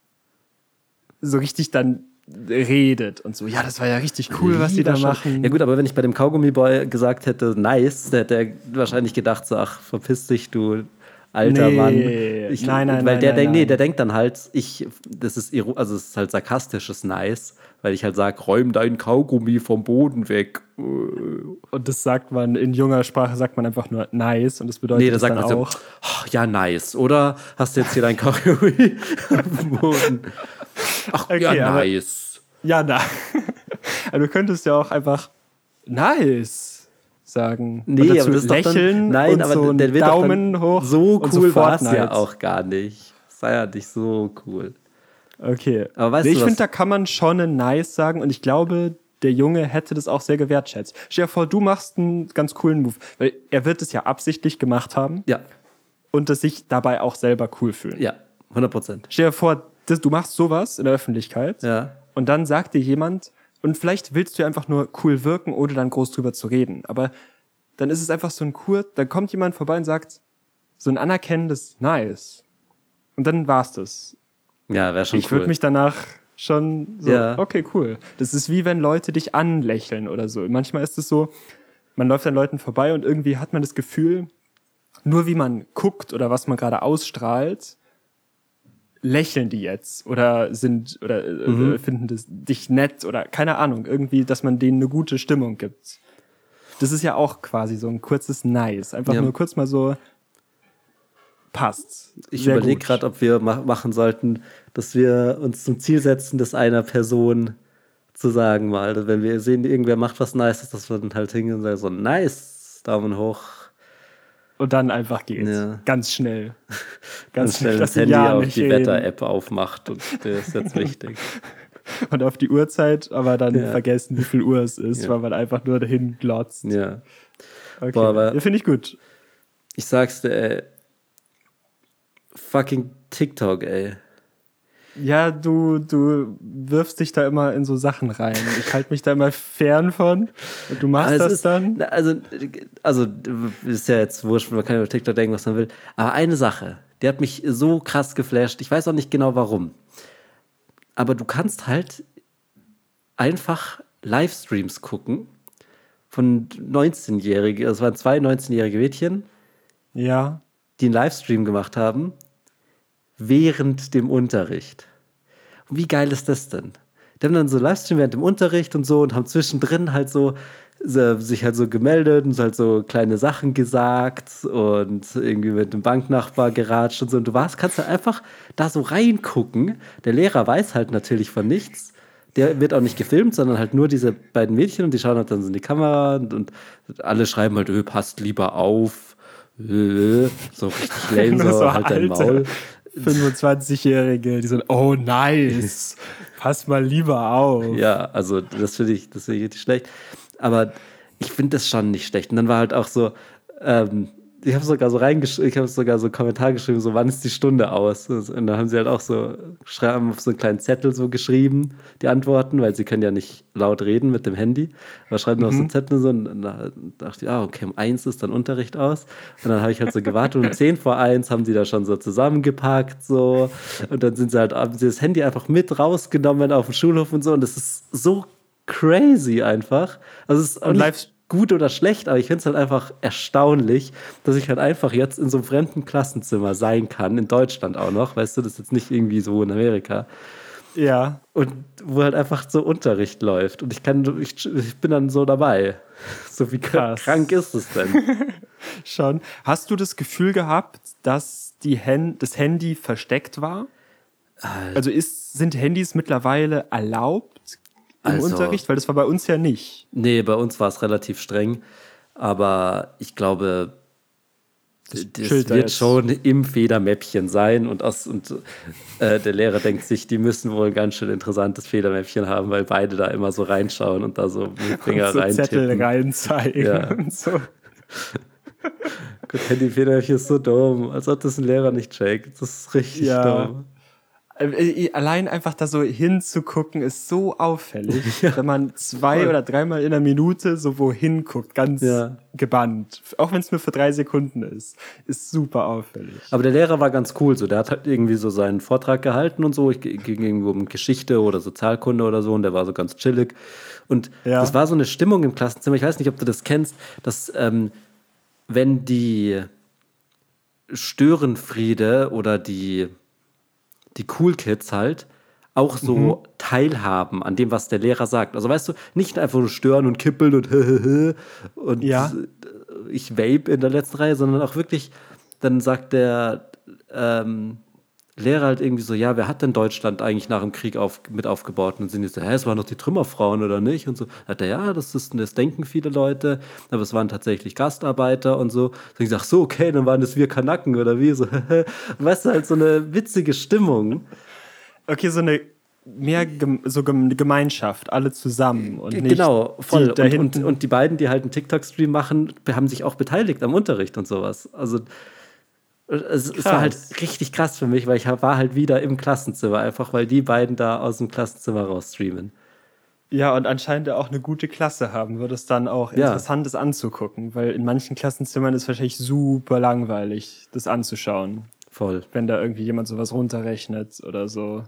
richtig dann redet und so, ja, das war ja richtig cool, was die da machen. Ja gut, aber wenn ich bei dem Kaugummi-Boy gesagt hätte, nice, der hätte er wahrscheinlich gedacht so, ach, verpiss dich, du alter Mann. Nein. Der denkt dann halt, das ist halt sarkastisches nice, weil ich halt sage, räum dein Kaugummi vom Boden weg. Und das sagt man, in junger Sprache sagt man einfach nur nice und das bedeutet da sagt dann man auch. so, oh, ja, nice. Oder hast du jetzt hier dein Kaugummi am Boden? Ach, Okay, ja, aber- nice. Ja, na. Also du könntest ja auch einfach nice sagen. Nee, und aber dazu das ist doch lächeln dann, nein, und aber so einen der wird Daumen doch dann, hoch. so und cool war es Fortnite. ja auch gar nicht. Sei ja nicht so cool. Okay. Aber weißt Nee, du ich was- finde, da kann man schon ein nice sagen und ich glaube, der Junge hätte das auch sehr gewertschätzt. Stell dir vor, du machst einen ganz coolen Move, weil er wird es ja absichtlich gemacht haben Ja, und es sich dabei auch selber cool fühlen. ja, 100%. Stell dir vor, du machst sowas in der Öffentlichkeit Ja. und dann sagt dir jemand, und vielleicht willst du ja einfach nur cool wirken, ohne dann groß drüber zu reden, aber dann ist es einfach so dann kommt jemand vorbei und sagt so ein anerkennendes Nice. Und dann war's das. Ja, wäre schon Ich cool. würde mich danach schon so, Ja. okay, cool. Das ist wie wenn Leute dich anlächeln oder so. Manchmal ist es so, man läuft an Leuten vorbei und irgendwie hat man das Gefühl, nur wie man guckt oder was man gerade ausstrahlt, lächeln die jetzt oder finden dich nett oder keine Ahnung, irgendwie, dass man denen eine gute Stimmung gibt. Das ist ja auch quasi so ein kurzes Nice. Einfach Ja. nur kurz mal so passt. Ich Sehr überlege gut. gerade, ob wir machen sollten, dass wir uns zum Ziel setzen, das einer Person zu sagen mal. Dass wenn wir sehen, irgendwer macht was Nices, dass wir dann halt hingehen und sagen so, nice, Daumen hoch. Und dann einfach geht's. Ja. Ganz schnell. Ganz schnell dass das sie Handy ja auf nicht die reden. Wetter-App aufmacht und der ist jetzt wichtig. Und auf die Uhrzeit, aber dann Ja. vergessen, wie viel Uhr es ist, Ja. weil man einfach nur dahin glotzt. Ja. Okay. Boah, aber- Ja, finde ich gut. Ich sag's dir, ey. Fucking TikTok, ey. Ja, du wirfst dich da immer in so Sachen rein. Ich halte mich da immer fern von. Und du machst Aber das es ist, dann. Also, ist ja jetzt wurscht, man kann über TikTok denken, was man will. Aber eine Sache, die hat mich so krass geflasht. Ich weiß auch nicht genau warum. Aber du kannst halt einfach Livestreams gucken von 19-Jährigen. Das waren 2 19-jährige Mädchen, Ja. die einen Livestream gemacht haben während dem Unterricht. Und wie geil ist das denn? Die haben dann so Livestream während dem Unterricht und so und haben zwischendrin halt so sich halt so gemeldet und so halt so kleine Sachen gesagt und irgendwie mit dem Banknachbar geratscht und so. Und du kannst halt einfach da so reingucken. Der Lehrer weiß halt natürlich von nichts. Der wird auch nicht gefilmt, sondern halt nur diese beiden Mädchen und die schauen halt dann so in die Kamera und alle schreiben halt, passt lieber auf. So richtig lame, Nur so halt dein alte Maul. 25-Jährige, die so, oh nice, pass mal lieber auf. Ja, also das finde ich richtig schlecht. Aber ich finde das schon nicht schlecht. Und dann war halt auch so, ich habe sogar so einen Kommentar geschrieben, so, wann ist die Stunde aus? Und dann haben sie halt auch so, haben auf so einen kleinen Zettel so geschrieben, die Antworten, weil sie können ja nicht laut reden mit dem Handy. Aber schreiben auf so einen Zettel so, und dann dachte ich, okay, um 1 ist dann Unterricht aus. Und dann habe ich halt so gewartet und um 10 vor 1 haben die da schon so zusammengepackt, so. Und dann haben sie das Handy einfach mit rausgenommen auf dem Schulhof und so. Und das ist so crazy einfach. Also es ist auch Und nicht gut oder schlecht, aber ich finde es halt einfach erstaunlich, dass ich halt einfach jetzt in so einem fremden Klassenzimmer sein kann, in Deutschland auch noch, weißt du, das ist jetzt nicht irgendwie so in Amerika. Ja. Und wo halt einfach so Unterricht läuft und ich bin dann so dabei. So wie Krass. krank ist es denn? Schon. Hast du das Gefühl gehabt, dass das Handy versteckt war? Also sind Handys mittlerweile erlaubt im Unterricht? Weil das war bei uns ja nicht. Nee, bei uns war es relativ streng. Aber ich glaube, das wird schon im Federmäppchen sein. Und der Lehrer denkt sich, die müssen wohl ein ganz schön interessantes Federmäppchen haben, weil beide da immer so reinschauen und da so mit Finger so reintippen. Zettel reinzeigen Ja. und so. Gott, die Federmäppchen ist so dumm, als ob das ein Lehrer nicht checkt. Das ist richtig dumm. Allein einfach da so hinzugucken ist so auffällig, wenn man 2 oder 3 Mal in einer Minute so wohin guckt, ganz gebannt. Auch wenn es nur für 3 Sekunden ist super auffällig. Aber der Lehrer war ganz cool, so der hat halt irgendwie so seinen Vortrag gehalten und so, ging irgendwo um Geschichte oder Sozialkunde oder so und der war so ganz chillig. Und das war so eine Stimmung im Klassenzimmer, ich weiß nicht, ob du das kennst, dass wenn die Störenfriede oder die Cool Kids halt auch so teilhaben an dem, was der Lehrer sagt. Also weißt du, nicht einfach nur stören und kippeln und und ich vape in der letzten Reihe, sondern auch wirklich, dann sagt der Lehrer halt irgendwie so, ja, wer hat denn Deutschland eigentlich nach dem Krieg mit aufgebaut? Und dann sind die so, es waren doch die Trümmerfrauen oder nicht? Und so, hat er, ja, das denken viele Leute, aber es waren tatsächlich Gastarbeiter und so. Dann ich sag, so, okay, dann waren das wir Kanaken oder wie? So, weißt du, halt so eine witzige Stimmung. Okay, so eine Gemeinschaft, alle zusammen. Und nicht genau, voll. Die und die beiden, die halt einen TikTok-Stream machen, haben sich auch beteiligt am Unterricht und sowas. Also es war halt richtig krass für mich, weil ich war halt wieder im Klassenzimmer, einfach weil die beiden da aus dem Klassenzimmer raus streamen. Ja, und anscheinend auch eine gute Klasse haben, wird es dann auch interessant ist anzugucken, weil in manchen Klassenzimmern ist es wahrscheinlich super langweilig, das anzuschauen. Voll. Wenn da irgendwie jemand sowas runterrechnet oder so.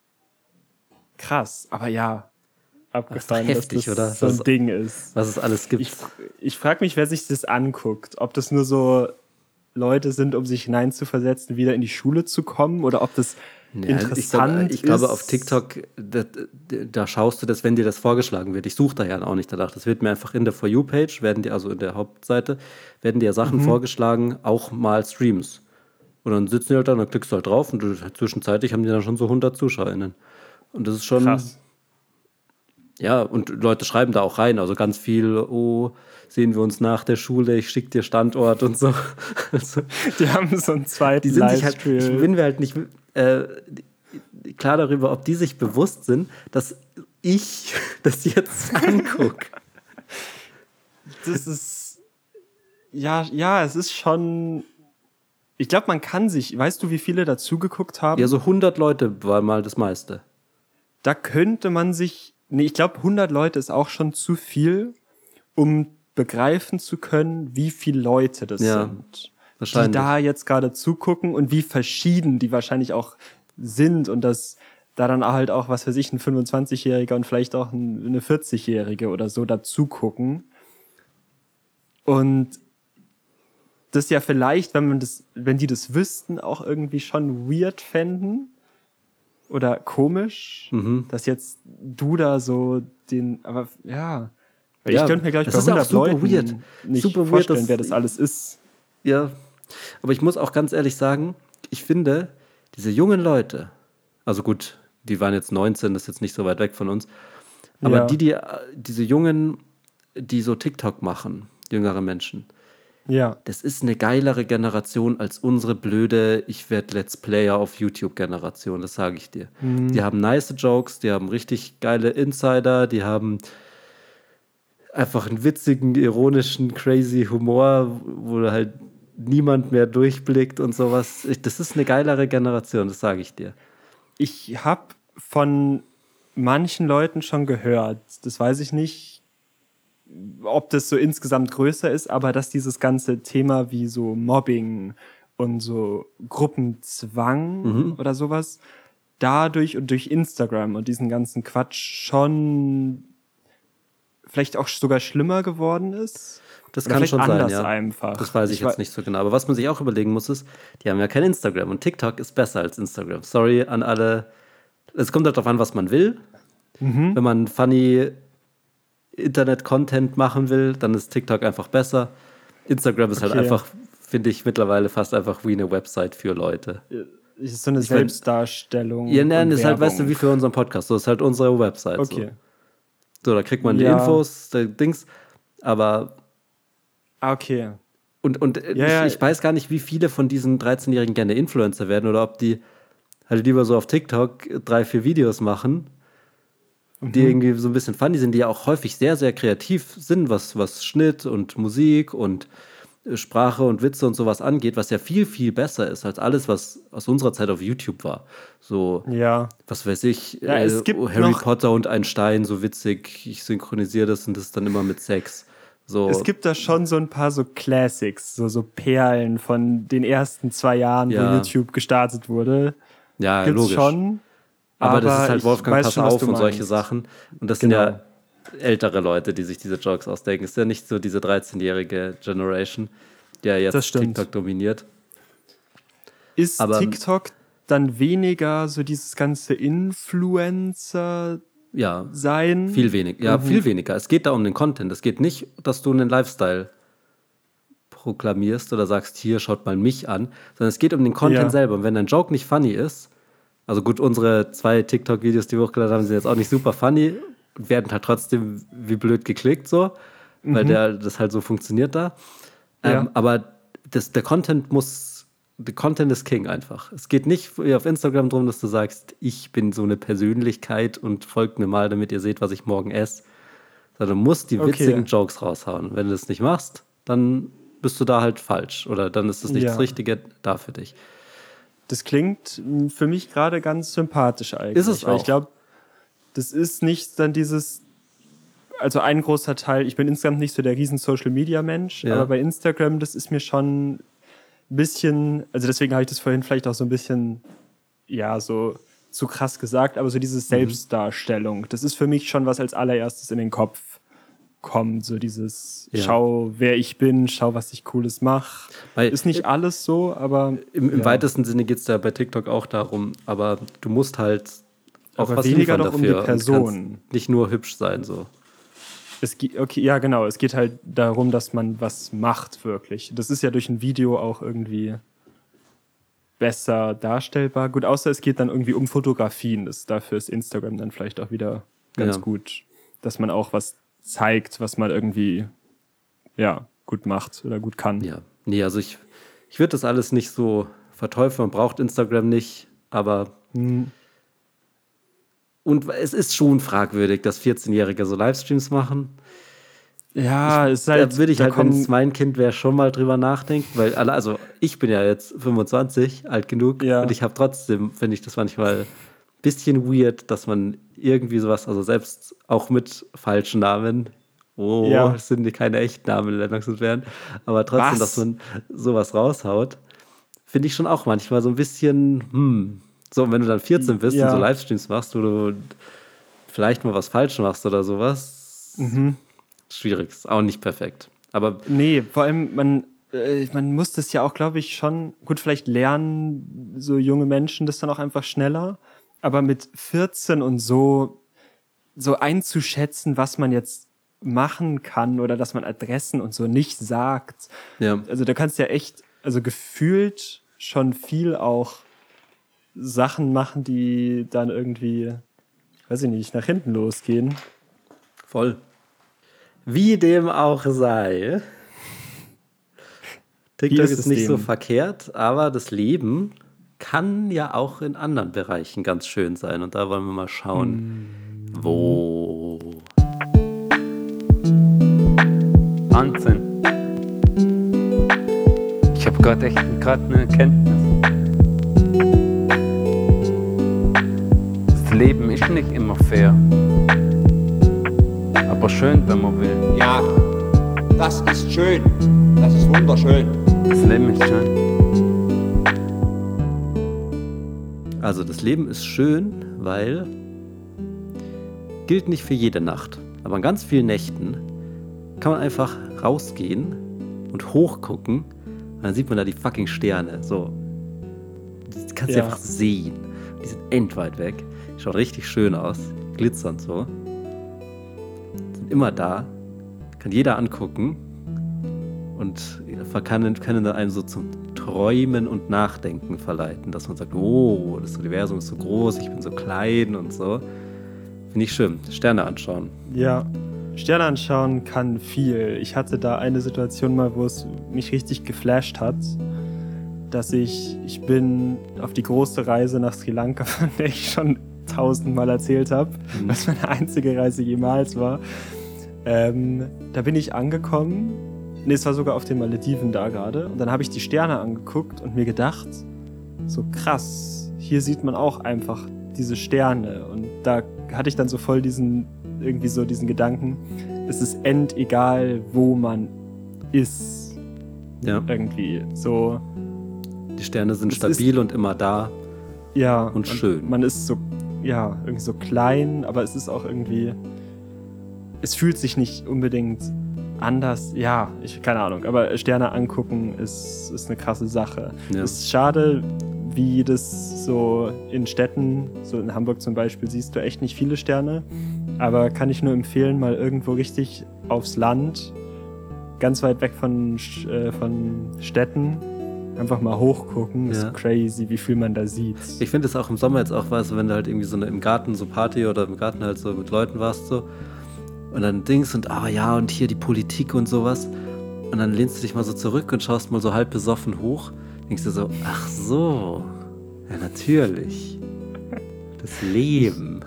Krass, aber ja, abgefahren, das heftig, dass das oder? so ein Ding ist. Was es alles gibt. Ich frage mich, wer sich das anguckt, ob das nur so Leute sind, um sich hineinzuversetzen, wieder in die Schule zu kommen oder ob das interessant ist. Ich glaube, auf TikTok, da schaust du das, wenn dir das vorgeschlagen wird. Ich suche da ja auch nicht danach. Das wird mir einfach in der For You-Page, also in der Hauptseite, werden dir Sachen vorgeschlagen, auch mal Streams. Und dann sitzen die halt da und dann klickst du halt drauf und zwischenzeitlich haben die dann schon so 100 ZuschauerInnen. Und das ist schon... Krass. Ja, und Leute schreiben da auch rein, also ganz viel, sehen wir uns nach der Schule, ich schicke dir Standort und so. Also, die haben so einen zweiten die sind sich halt, Livestream. ich bin mir halt nicht klar darüber, ob die sich bewusst sind, dass ich das jetzt angucke. Das ist, ja, es ist schon, ich glaube, man kann sich, weißt du, wie viele dazu geguckt haben? Ja, so 100 Leute war mal das meiste. Da könnte man sich, ich glaube, 100 Leute ist auch schon zu viel, um begreifen zu können, wie viele Leute das sind, die da jetzt gerade zugucken und wie verschieden die wahrscheinlich auch sind und dass da dann halt auch, was weiß ich, ein 25-Jähriger und vielleicht auch eine 40-Jährige oder so dazu gucken. Und das ja vielleicht, wenn die das wüssten, auch irgendwie schon weird fänden oder komisch, dass jetzt du da so aber ja. Ich könnte mir, glaube ich, bei 100 Leuten nicht vorstellen, wer das alles ist. Ja, aber ich muss auch ganz ehrlich sagen, ich finde, diese jungen Leute, also gut, die waren jetzt 19, das ist jetzt nicht so weit weg von uns, aber diese Jungen, die so TikTok machen, jüngere Menschen, das ist eine geilere Generation als unsere blöde Ich werde Let's Player auf YouTube-Generation, das sage ich dir. Die haben nice Jokes, die haben richtig geile Insider, die haben einfach einen witzigen, ironischen, crazy Humor, wo halt niemand mehr durchblickt und sowas. Das ist eine geilere Generation, das sage ich dir. Ich habe von manchen Leuten schon gehört, das weiß ich nicht, ob das so insgesamt größer ist, aber dass dieses ganze Thema wie so Mobbing und so Gruppenzwang oder sowas dadurch und durch Instagram und diesen ganzen Quatsch schon vielleicht auch sogar schlimmer geworden ist. Das kann schon sein, ja. Einfach. Das weiß ich jetzt nicht so genau. Aber was man sich auch überlegen muss, ist, die haben ja kein Instagram und TikTok ist besser als Instagram. Sorry an alle. Es kommt halt darauf an, was man will. Wenn man funny Internet-Content machen will, dann ist TikTok einfach besser. Instagram ist halt einfach, finde ich, mittlerweile fast einfach wie eine Website für Leute. Ist so eine Selbstdarstellung. Ja, nein, ist halt, weißt du, wie für unseren Podcast. So ist halt unsere Website. Okay. So. So, da kriegt man die Infos, Dings. Aber Okay. Ich weiß gar nicht, wie viele von diesen 13-Jährigen gerne Influencer werden oder ob die halt lieber so auf TikTok 3-4 Videos machen, die irgendwie so ein bisschen funny sind, die ja auch häufig sehr, sehr kreativ sind, was Schnitt und Musik und Sprache und Witze und sowas angeht, was ja viel, viel besser ist als alles, was aus unserer Zeit auf YouTube war. So, was weiß ich, es gibt Harry Potter und ein Stein, so witzig, ich synchronisiere das und das dann immer mit Sex. So. Es gibt da schon so ein paar so Classics, so Perlen von den ersten 2 Jahren, wo YouTube gestartet wurde. Ja, gibt's logisch. Schon. Aber das ist halt Wolfgang, pass schon, auf und meinst. solche Sachen. Und das sind ja ältere Leute, die sich diese Jokes ausdenken. Es ist ja nicht so diese 13-jährige Generation, die ja jetzt TikTok dominiert. Ist TikTok dann weniger so dieses ganze Influencer sein? Viel weniger. Ja, viel weniger. Es geht da um den Content. Es geht nicht, dass du einen Lifestyle proklamierst oder sagst, hier, schaut mal mich an, sondern es geht um den Content selber. Und wenn dein Joke nicht funny ist, also gut, unsere 2 TikTok-Videos, die wir hochgeladen haben, sind jetzt auch nicht super funny, werden halt trotzdem wie blöd geklickt, so, weil das halt so funktioniert da. Aber der Content ist King einfach. Es geht nicht wie auf Instagram darum, dass du sagst, ich bin so eine Persönlichkeit und folgt mir mal, damit ihr seht, was ich morgen esse. Sondern du musst die witzigen Jokes raushauen. Wenn du das nicht machst, dann bist du da halt falsch. Oder dann ist das nicht das Richtige da für dich. Das klingt für mich gerade ganz sympathisch eigentlich. Ist es auch. Ich glaube, das ist nicht dann dieses, also ein großer Teil, ich bin insgesamt nicht so der riesen Social-Media-Mensch, aber bei Instagram, das ist mir schon ein bisschen, also deswegen habe ich das vorhin vielleicht auch so ein bisschen, so zu krass gesagt, aber so diese Selbstdarstellung, das ist für mich schon was als allererstes in den Kopf kommt, so dieses schau, wer ich bin, schau, was ich Cooles mache. Ist nicht alles so, aber im weitesten Sinne geht es da bei TikTok auch darum, aber du musst halt auch aber was weniger liefern doch dafür um die Person. Nicht nur hübsch sein, so. Es geht halt darum, dass man was macht, wirklich. Das ist ja durch ein Video auch irgendwie besser darstellbar. Gut, außer es geht dann irgendwie um Fotografien. Dafür ist Instagram dann vielleicht auch wieder ganz gut, dass man auch was zeigt, was man irgendwie gut macht oder gut kann. Ja, nee, also ich würde das alles nicht so verteufeln. Man braucht Instagram nicht, aber und es ist schon fragwürdig, dass 14-Jährige so Livestreams machen. Ja, es ist halt, da würde ich halt, wenn es mein Kind wäre, schon mal drüber nachdenken, weil also ich bin ja jetzt 25, alt genug, und ich habe trotzdem, finde ich das manchmal ein bisschen weird, dass man irgendwie sowas, also selbst auch mit falschen Namen, es sind keine echten Namen in Lennox und Bären, aber trotzdem, dass man sowas raushaut, finde ich schon auch manchmal so ein bisschen, so, und wenn du dann 14 bist und so Livestreams machst, wo du vielleicht mal was falsch machst oder sowas, schwierig, ist auch nicht perfekt. Aber nee, vor allem, man muss das ja auch, glaube ich, schon, gut, vielleicht lernen so junge Menschen das dann auch einfach schneller, aber mit 14 und so einzuschätzen, was man jetzt machen kann oder dass man Adressen und so nicht sagt. Ja. Also da kannst du ja echt, also gefühlt schon viel auch Sachen machen, die dann irgendwie, weiß ich nicht, nach hinten losgehen. Voll. Wie dem auch sei. TikTok ist nicht so verkehrt, aber das Leben kann ja auch in anderen Bereichen ganz schön sein. Und da wollen wir mal schauen, wo. Wahnsinn. Ich habe gerade eine Erkenntnis. Das Leben ist nicht immer fair. Aber schön, wenn man will. Ja, das ist schön. Das ist wunderschön. Das Leben ist schön. Also das Leben ist schön, weil gilt nicht für jede Nacht. Aber an ganz vielen Nächten kann man einfach rausgehen und hochgucken und dann sieht man da die fucking Sterne. So. Die kannst du einfach sehen. Die sind endweit weg. Schaut richtig schön aus. Glitzernd so. Sind immer da. Kann jeder angucken. Und können dann einen so zum Träumen und Nachdenken verleiten. Dass man sagt, oh, das Universum ist so groß, ich bin so klein und so. Finde Finde ich schön. Sterne anschauen. Ja, Sterne anschauen kann viel. Ich hatte da eine Situation mal, wo es mich richtig geflasht hat, dass ich bin auf die große Reise nach Sri Lanka, von der ich schon 1000-mal erzählt habe, was meine einzige Reise jemals war. Da bin ich angekommen. Nee, es war sogar auf den Malediven da gerade. Und dann habe ich die Sterne angeguckt und mir gedacht, so krass, hier sieht man auch einfach diese Sterne. Und da hatte ich dann so voll diesen Gedanken, es ist endegal, wo man ist. Ja. Irgendwie so. Die Sterne sind stabil und immer da. Ja. Und schön. Man ist so, ja, irgendwie so klein, aber es ist auch irgendwie, es fühlt sich nicht unbedingt anders. Ja, keine Ahnung, aber Sterne angucken ist eine krasse Sache. Ja. Es ist schade, wie das so in Städten, so in Hamburg zum Beispiel, siehst du echt nicht viele Sterne. Aber kann ich nur empfehlen, mal irgendwo richtig aufs Land, ganz weit weg von Städten, einfach mal hochgucken. Ist crazy, wie viel man da sieht. Ich finde es auch im Sommer jetzt auch, weißt du, wenn du halt irgendwie so im Garten so Party oder im Garten halt so mit Leuten warst so und dann Dings und und hier die Politik und sowas und dann lehnst du dich mal so zurück und schaust mal so halb besoffen hoch, denkst du so, ach so, ja natürlich, das Leben.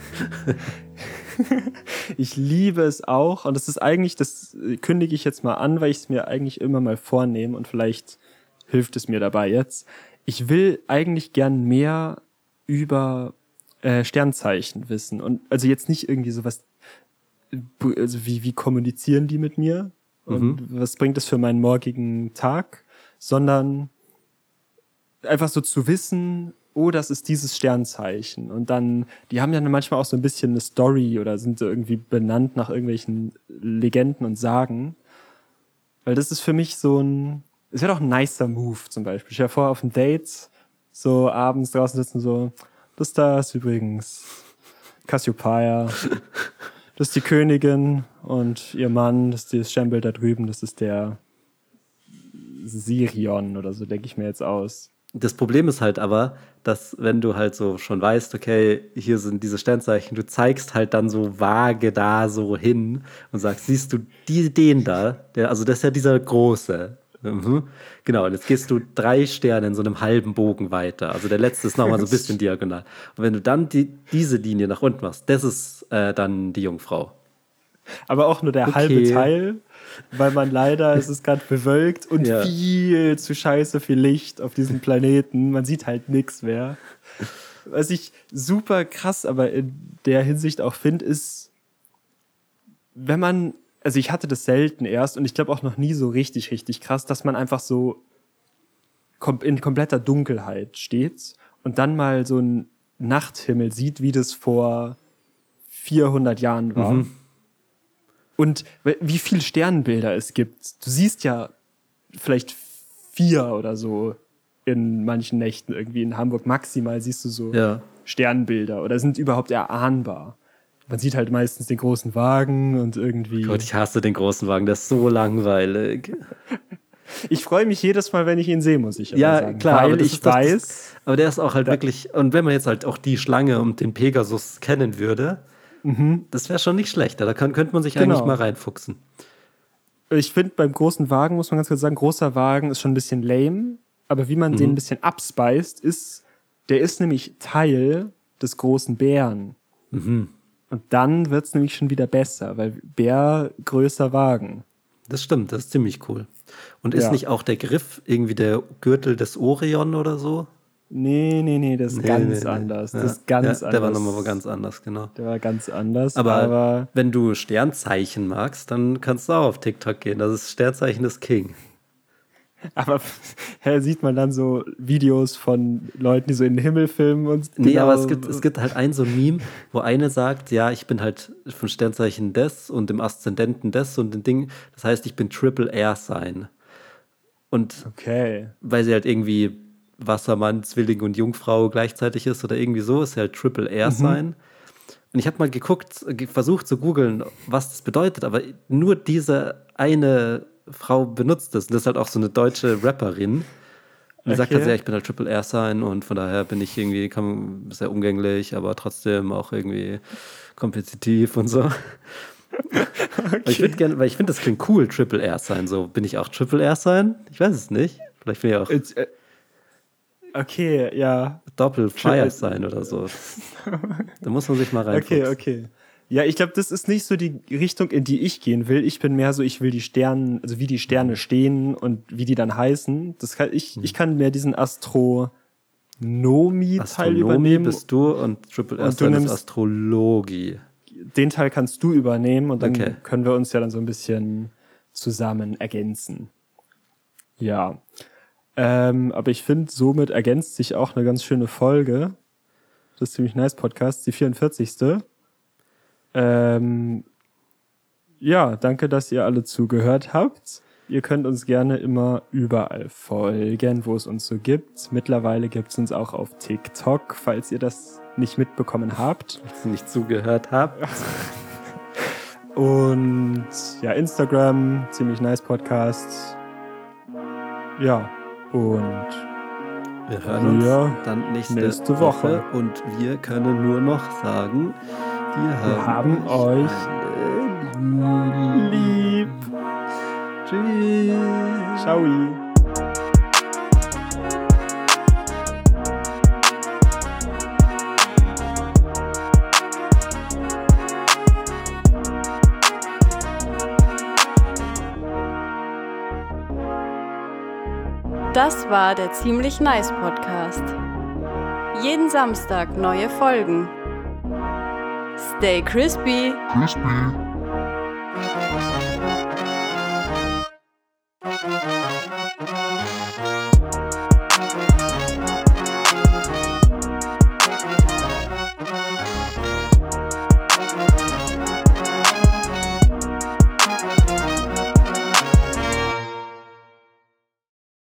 Ich liebe es auch und das ist eigentlich, das kündige ich jetzt mal an, weil ich es mir eigentlich immer mal vornehme und vielleicht hilft es mir dabei jetzt. Ich will eigentlich gern mehr über Sternzeichen wissen und also jetzt nicht irgendwie sowas, also wie kommunizieren die mit mir und was bringt es für meinen morgigen Tag, sondern einfach so zu wissen, oh, das ist dieses Sternzeichen. Und dann, die haben ja manchmal auch so ein bisschen eine Story oder sind so irgendwie benannt nach irgendwelchen Legenden und Sagen. Weil das ist für mich so es wäre doch ein nicer Move zum Beispiel. Ich wäre vorher auf einem Date, so abends draußen sitzen, so, das da ist übrigens Cassiopeia, das ist die Königin und ihr Mann, das ist das Sternbild da drüben, das ist der Sirion oder so, denke ich mir jetzt aus. Das Problem ist halt aber, dass wenn du halt so schon weißt, okay, hier sind diese Sternzeichen, du zeigst halt dann so vage da so hin und sagst, siehst du den da, das ist ja dieser große. Genau, und jetzt gehst du 3 Sterne in so einem halben Bogen weiter. Also der letzte ist nochmal so ein bisschen diagonal. Und wenn du dann diese Linie nach unten machst, das ist dann die Jungfrau. Aber auch nur der halbe Teil, weil man leider, es ist gerade bewölkt und viel zu scheiße viel Licht auf diesem Planeten. Man sieht halt nichts mehr. Was ich super krass aber in der Hinsicht auch finde, ist, wenn man, also ich hatte das selten erst und ich glaube auch noch nie so richtig, richtig krass, dass man einfach so in kompletter Dunkelheit steht und dann mal so einen Nachthimmel sieht, wie das vor 400 Jahren war. Und wie viele Sternbilder es gibt. Du siehst ja vielleicht 4 oder so in manchen Nächten irgendwie in Hamburg. Maximal siehst du so Sternbilder oder sind überhaupt erahnbar. Man sieht halt meistens den großen Wagen und irgendwie... Gott, ich hasse den großen Wagen, der ist so langweilig. Ich freue mich jedes Mal, wenn ich ihn sehe, muss ich aber sagen. Klar, weil ich weiß... Aber der ist auch halt wirklich... Und wenn man jetzt halt auch die Schlange und den Pegasus kennen würde... Das wäre schon nicht schlechter. Da könnte man sich eigentlich mal reinfuchsen. Ich finde, beim großen Wagen muss man ganz kurz sagen, großer Wagen ist schon ein bisschen lame, aber wie man den ein bisschen abspeist, der ist nämlich Teil des großen Bären. Und dann wird es nämlich schon wieder besser, weil Bär, größer Wagen. Das stimmt, das ist ziemlich cool. Und ist nicht auch der Griff irgendwie der Gürtel des Orion oder so? Nee, das ist ganz anders. Das ist ganz anders. Der war nochmal ganz anders, genau. Der war ganz anders. Aber wenn du Sternzeichen magst, dann kannst du auch auf TikTok gehen. Das ist Sternzeichen des King. Aber sieht man dann so Videos von Leuten, die so in den Himmel filmen und nee, aber es gibt halt so ein Meme, wo eine sagt, ja, ich bin halt vom Sternzeichen des und dem Aszendenten des und dem Ding. Das heißt, ich bin Triple Air Sign. Und weil sie halt irgendwie Wassermann, Zwilling und Jungfrau gleichzeitig ist oder irgendwie so, ist halt Triple Air Sign. Und ich habe mal versucht zu googeln, was das bedeutet, aber nur diese eine Frau benutzt das. Und das ist halt auch so eine deutsche Rapperin. Und sagt halt sehr, ich bin halt Triple R sein und von daher bin ich irgendwie sehr umgänglich, aber trotzdem auch irgendwie kompetitiv und so. Okay. Ich würde gerne, weil ich finde, das klingt cool, Triple R sein. So, bin ich auch Triple R sein? Ich weiß es nicht. Vielleicht bin ich auch okay, ja. Doppel-Fire sein oder so. Da muss man sich mal reinfuchsen. Okay. Ja, ich glaube, das ist nicht so die Richtung, in die ich gehen will. Ich bin mehr so, ich will die Sterne, also wie die Sterne stehen und wie die dann heißen. Ich kann mehr diesen Astronomie-Teil übernehmen. Bist du und Triple R ist Astrologie. Den Teil kannst du übernehmen und dann können wir uns ja dann so ein bisschen zusammen ergänzen. Ja. Aber ich finde, somit ergänzt sich auch eine ganz schöne Folge des Ziemlich Nice Podcasts, die 44. Ja, danke, dass ihr alle zugehört habt. Ihr könnt uns gerne immer überall folgen, wo es uns so gibt. Mittlerweile gibt es uns auch auf TikTok, falls ihr das nicht mitbekommen habt. Falls ihr nicht zugehört habt. Und ja, Instagram, Ziemlich Nice Podcast. Ja, und wir hören uns dann nächste Woche. Und wir können nur noch sagen, wir haben euch lieb. Tschüss. Ciao. Das war der Ziemlich Nice Podcast. Jeden Samstag neue Folgen. Stay crispy. Crispy.